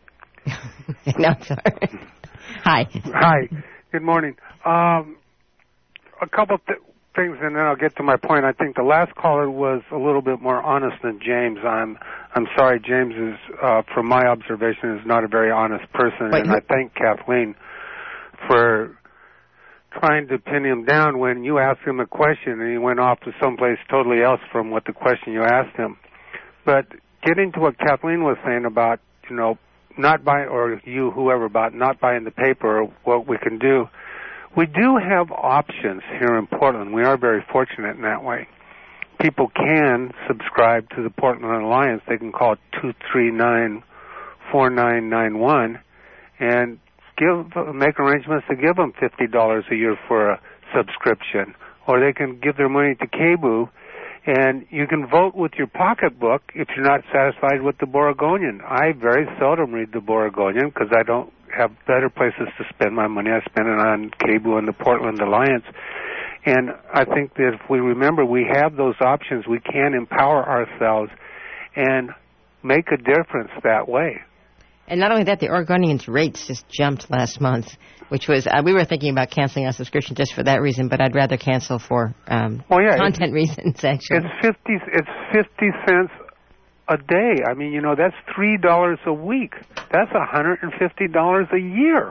No, I'm sorry. Hi. Hi. Good morning. Um, a couple th- things, and then I'll get to my point. I think the last caller was a little bit more honest than James. I'm I'm sorry, James is, uh, from my observation, is not a very honest person, Wait, and who- I thank Kathleen for trying to pin him down when you asked him a question and he went off to someplace totally else from what the question you asked him. But getting to what Kathleen was saying about, you know, not buying, or you, whoever, about not buying the paper or what we can do, we do have options here in Portland. We are very fortunate in that way. People can subscribe to the Portland Alliance. They can call two three nine, four nine nine one and give make arrangements to give them fifty dollars a year for a subscription. Or they can give their money to K B U, and you can vote with your pocketbook if you're not satisfied with the Borgonian. I very seldom read the Borgonian because I don't have better places to spend my money. I spend it on K B U and the Portland Alliance. And I think that if we remember we have those options, we can empower ourselves and make a difference that way. And not only that, the Oregonians' rates just jumped last month, which was, uh, we were thinking about canceling our subscription just for that reason, but I'd rather cancel for um, well, yeah, content reasons, actually. It's fifty. It's fifty cents a day. I mean, you know, that's three dollars a week. That's a hundred and fifty dollars a year.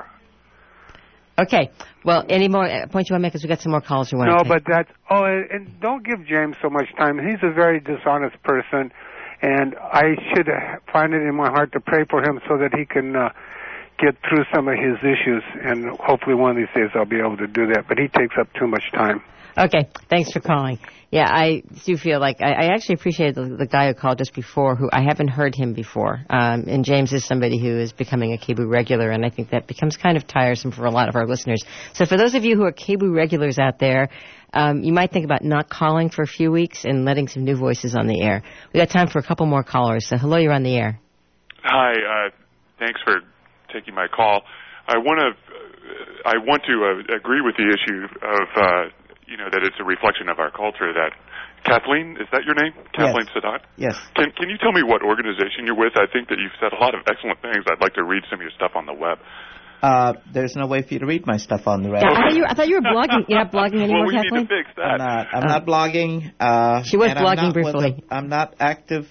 Okay. Well, any more uh, points you want to make? Because we got some more calls we want No, to take. but that's oh, and, and don't give James so much time. He's a very dishonest person, and I should find it in my heart to pray for him so that he can uh, get through some of his issues. And hopefully, one of these days, I'll be able to do that. But he takes up too much time. Okay, thanks for calling. Yeah, I do feel like I, I actually appreciate the, the guy who called just before, who I haven't heard him before. Um, and James is somebody who is becoming a K B U regular, and I think that becomes kind of tiresome for a lot of our listeners. So for those of you who are K B U regulars out there, um, you might think about not calling for a few weeks and letting some new voices on the air. We got time for a couple more callers. So hello, you're on the air. Hi, uh, thanks for taking my call. I want to, I want to uh, agree with the issue of. Uh, you know, that it's a reflection of our culture that Kathleen, is that your name? Kathleen Yes. Sadat? Yes. Can can you tell me what organization you're with? I think that you've said a lot of excellent things. I'd like to read some of your stuff on the web. Uh, there's no way for you to read my stuff on the web. Yeah, I thought you, I thought you were blogging. You're not blogging anymore, well, we Kathleen? need to fix that. I'm not. I'm Uh, not blogging. Uh, she was and blogging I'm not with briefly. a- I'm not active uh,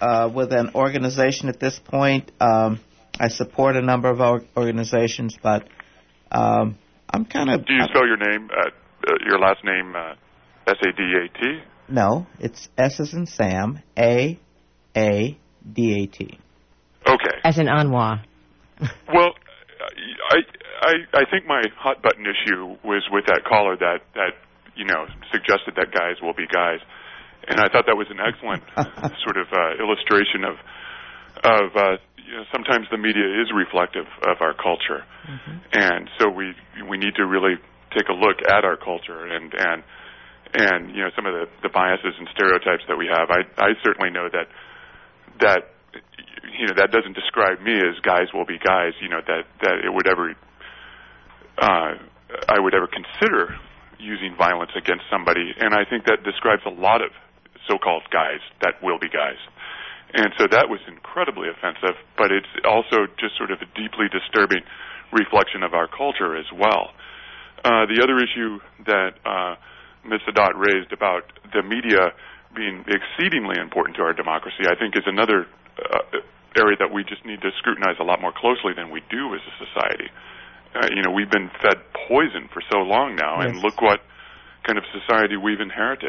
uh, with an organization at this point. Um, I support a number of or- organizations, but um, I'm kind of... Do you spell your name, uh, uh, your last name, uh, S A D A T? No, it's S as in Sam, A, A, D A T. Okay. As in Anwa. Well, I, I, I think my hot button issue was with that caller that, that, you know, suggested that guys will be guys. And I thought that was an excellent sort of uh, illustration of, of uh, you know, sometimes the media is reflective of our culture. Mm-hmm. And so we, we need to really take a look at our culture and, and, and you know, some of the, the biases and stereotypes that we have. I, I certainly know that, that, you know, that doesn't describe me as guys will be guys, you know, that, that it would ever, uh, I would ever consider using violence against somebody. And I think that describes a lot of so-called guys that will be guys. And so that was incredibly offensive, but it's also just sort of a deeply disturbing reflection of our culture as well. Uh, the other issue that uh, Miz Sadat raised about the media being exceedingly important to our democracy, I think is another uh, area that we just need to scrutinize a lot more closely than we do as a society. Uh, you know, we've been fed poison for so long now, yes. And look what kind of society we've inherited.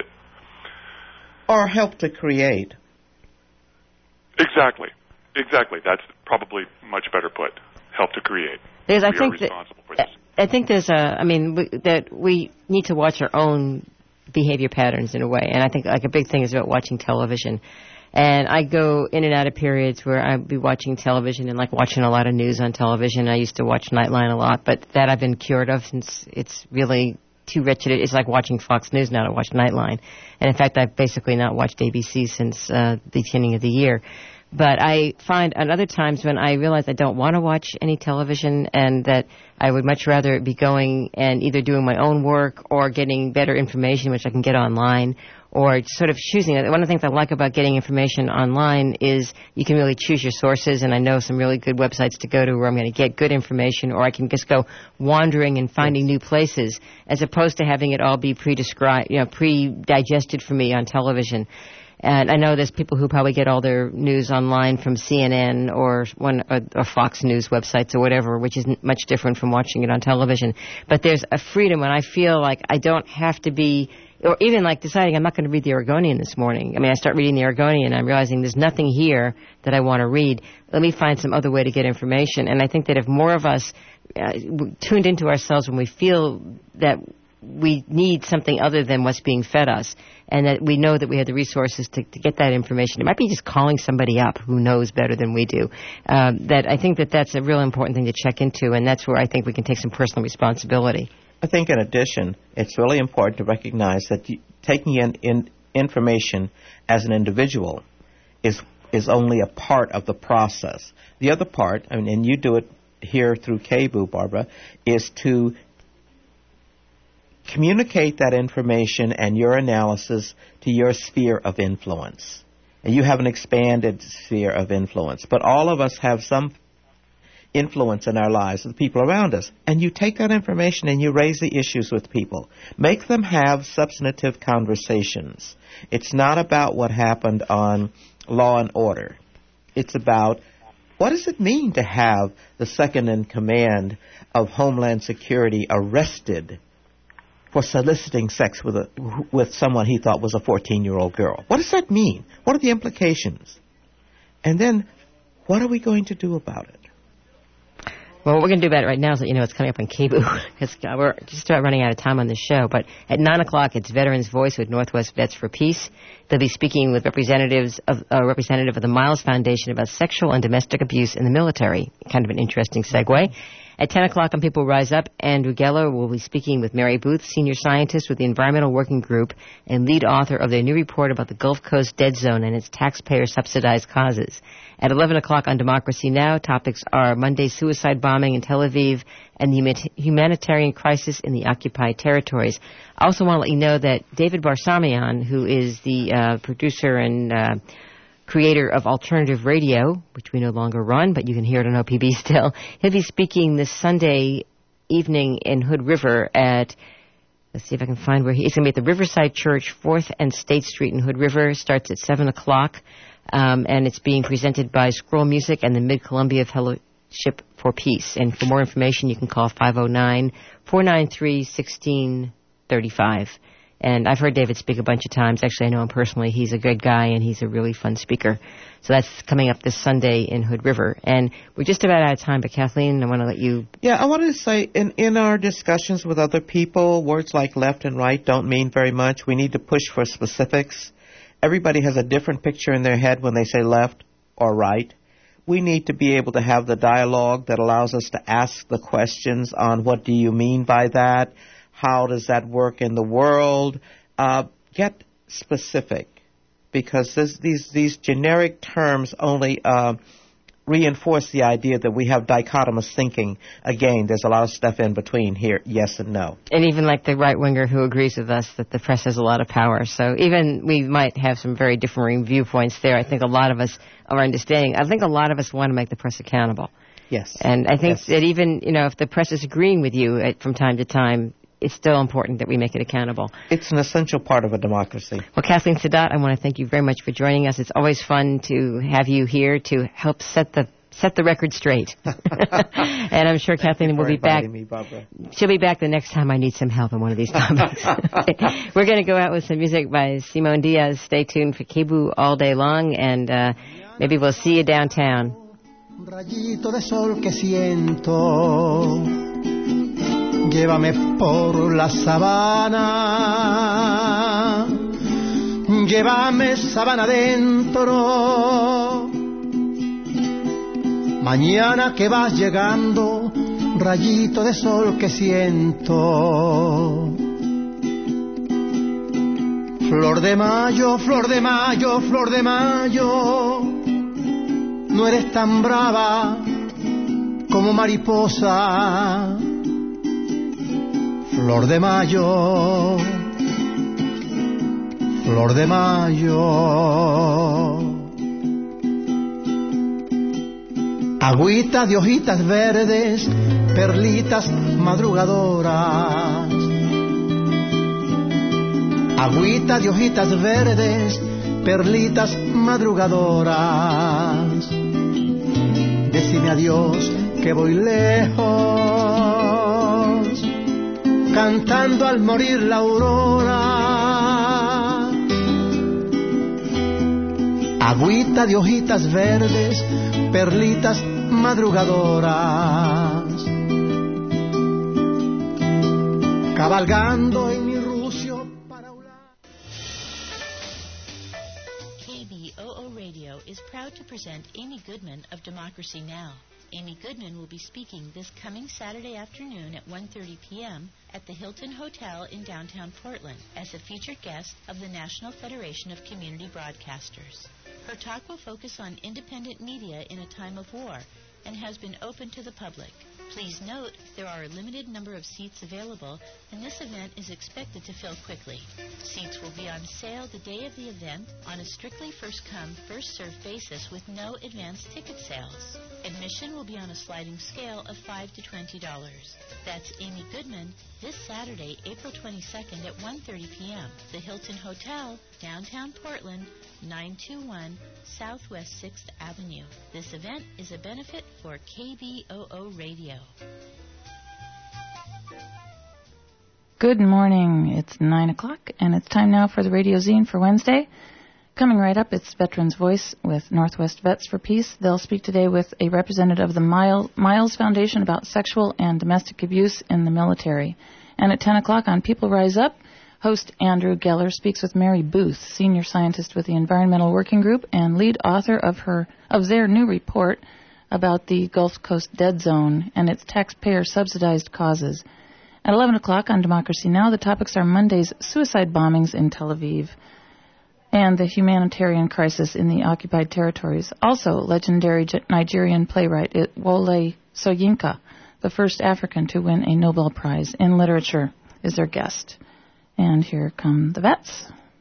Or helped to create. Exactly. Exactly. That's probably much better put. Help to create. There's, we I think are responsible that, for this. I think there's a, I mean, we, that we need to watch our own behavior patterns in a way. And I think like a big thing is about watching television. And I go in and out of periods where I'd be watching television and like watching a lot of news on television. I used to watch Nightline a lot, but that I've been cured of since it's really too wretched. It's like watching Fox News now to watch Nightline. And in fact, I've basically not watched A B C since uh, the beginning of the year. But I find at other times when I realize I don't want to watch any television and that I would much rather be going and either doing my own work or getting better information, which I can get online, or sort of choosing it. One of the things I like about getting information online is you can really choose your sources, and I know some really good websites to go to where I'm going to get good information, or I can just go wandering and finding new places, as opposed to having it all be pre-described, you know, pre-digested for me on television. And I know there's people who probably get all their news online from C N N or one or, or Fox News websites or whatever, which is much different from watching it on television. But there's a freedom, and I feel like I don't have to be, or even like deciding I'm not going to read the Oregonian this morning. I mean, I start reading the Oregonian, and I'm realizing there's nothing here that I want to read. Let me find some other way to get information. And I think that if more of us uh, tuned into ourselves when we feel that we need something other than what's being fed us, and that we know that we have the resources to, to get that information. It might be just calling somebody up who knows better than we do. Um, that I think that that's a real important thing to check into, and that's where I think we can take some personal responsibility. I think in addition, it's really important to recognize that you, taking in, in information as an individual is is only a part of the process. The other part, I mean, and you do it here through K B U, Barbara, is to communicate that information and your analysis to your sphere of influence. And you have an expanded sphere of influence. But all of us have some influence in our lives, the people around us. And you take that information and you raise the issues with people. Make them have substantive conversations. It's not about what happened on Law and Order. It's about what does it mean to have the second in command of Homeland Security arrested for soliciting sex with a with someone he thought was a fourteen-year-old girl. What does that mean? What are the implications? And then, what are we going to do about it? Well, what we're going to do about it right now is let you know it's coming up on K B U, because we're just about running out of time on this show. But at nine o'clock, it's Veterans Voice with Northwest Vets for Peace. They'll be speaking with representatives of a uh, representative of the Miles Foundation about sexual and domestic abuse in the military. Kind of an interesting segue. At ten o'clock on People Rise Up, Andrew Geller will be speaking with Mary Booth, senior scientist with the Environmental Working Group and lead author of their new report about the Gulf Coast Dead Zone and its taxpayer-subsidized causes. At eleven o'clock on Democracy Now!, topics are Monday's suicide bombing in Tel Aviv and the humanitarian crisis in the occupied territories. I also want to let you know that David Barsamian, who is the uh, producer and uh, creator of Alternative Radio, which we no longer run, but you can hear it on O P B still. He'll be speaking this Sunday evening in Hood River at, let's see if I can find where he, it's going to be at the Riverside Church, fourth and State Street in Hood River. Starts at seven o'clock. Um, and it's being presented by Scroll Music and the Mid-Columbia Fellowship for Peace. And for more information, you can call five oh nine, four nine three, one six three five. And I've heard David speak a bunch of times. Actually, I know him personally. He's a good guy, and he's a really fun speaker. So that's coming up this Sunday in Hood River. And we're just about out of time, but Kathleen, I want to let you... Yeah, I wanted to say, in, in our discussions with other people, words like left and right don't mean very much. We need to push for specifics. Everybody has a different picture in their head when they say left or right. We need to be able to have the dialogue that allows us to ask the questions on what do you mean by that? How does that work in the world? Uh, get specific, because this, these these generic terms only uh, reinforce the idea that we have dichotomous thinking. Again, there's a lot of stuff in between here, yes and no. And even like the right-winger who agrees with us that the press has a lot of power. So even we might have some very differing viewpoints there. I think a lot of us are understanding. I think a lot of us want to make the press accountable. Yes. And I think yes. that even, you know, if the press is agreeing with you at, from time to time, it's still important that we make it accountable. It's an essential part of a democracy. Well, Kathleen Sadat, I want to thank you very much for joining us. It's always fun to have you here to help set the set the record straight. And I'm sure Kathleen will be back. Me, Barbara. She'll be back the next time I need some help on one of these topics. We're going to go out with some music by Simone Diaz. Stay tuned for K B U all day long, and uh, maybe we'll see you downtown. Rayito de sol que siento, llévame por la sabana, llévame sabana adentro. Mañana que vas llegando, rayito de sol que siento. Flor de mayo, flor de mayo, flor de mayo, no eres tan brava como mariposa. Flor de mayo, flor de mayo. Agüita de hojitas verdes, perlitas madrugadoras. Agüita de hojitas verdes, perlitas madrugadoras. Decime adiós que voy lejos, cantando al morir la aurora. Agüita de hojitas verdes, perlitas madrugadoras. Cabalgando en mi rucio para K B O O Radio is proud to present Amy Goodman of Democracy Now! Amy Goodman will be speaking this coming Saturday afternoon at one thirty p.m. at the Hilton Hotel in downtown Portland as a featured guest of the National Federation of Community Broadcasters. Her talk will focus on independent media in a time of war and has been open to the public. Please note there are a limited number of seats available, and this event is expected to fill quickly. Seats will be on sale the day of the event on a strictly first-come, first-served basis with no advance ticket sales. Admission will be on a sliding scale of five to twenty dollars. That's Amy Goodman this Saturday, April twenty-second at one thirty p.m. The Hilton Hotel, downtown Portland, nine two one Southwest sixth Avenue. This event is a benefit for K B O O Radio. Good morning. It's nine o'clock, and it's time now for the Radio Zine for Wednesday. Coming right up, it's Veterans Voice with Northwest Vets for Peace. They'll speak today with a representative of the Miles Foundation about sexual and domestic abuse in the military. And at ten o'clock on People Rise Up, host Andrew Geller speaks with Mary Booth, senior scientist with the Environmental Working Group and lead author of her of their new report about the Gulf Coast Dead Zone and its taxpayer-subsidized causes. At eleven o'clock on Democracy Now!, the topics are Monday's suicide bombings in Tel Aviv and the humanitarian crisis in the occupied territories. Also, legendary Nigerian playwright Wole Soyinka, the first African to win a Nobel Prize in Literature, is their guest. And here come the vets.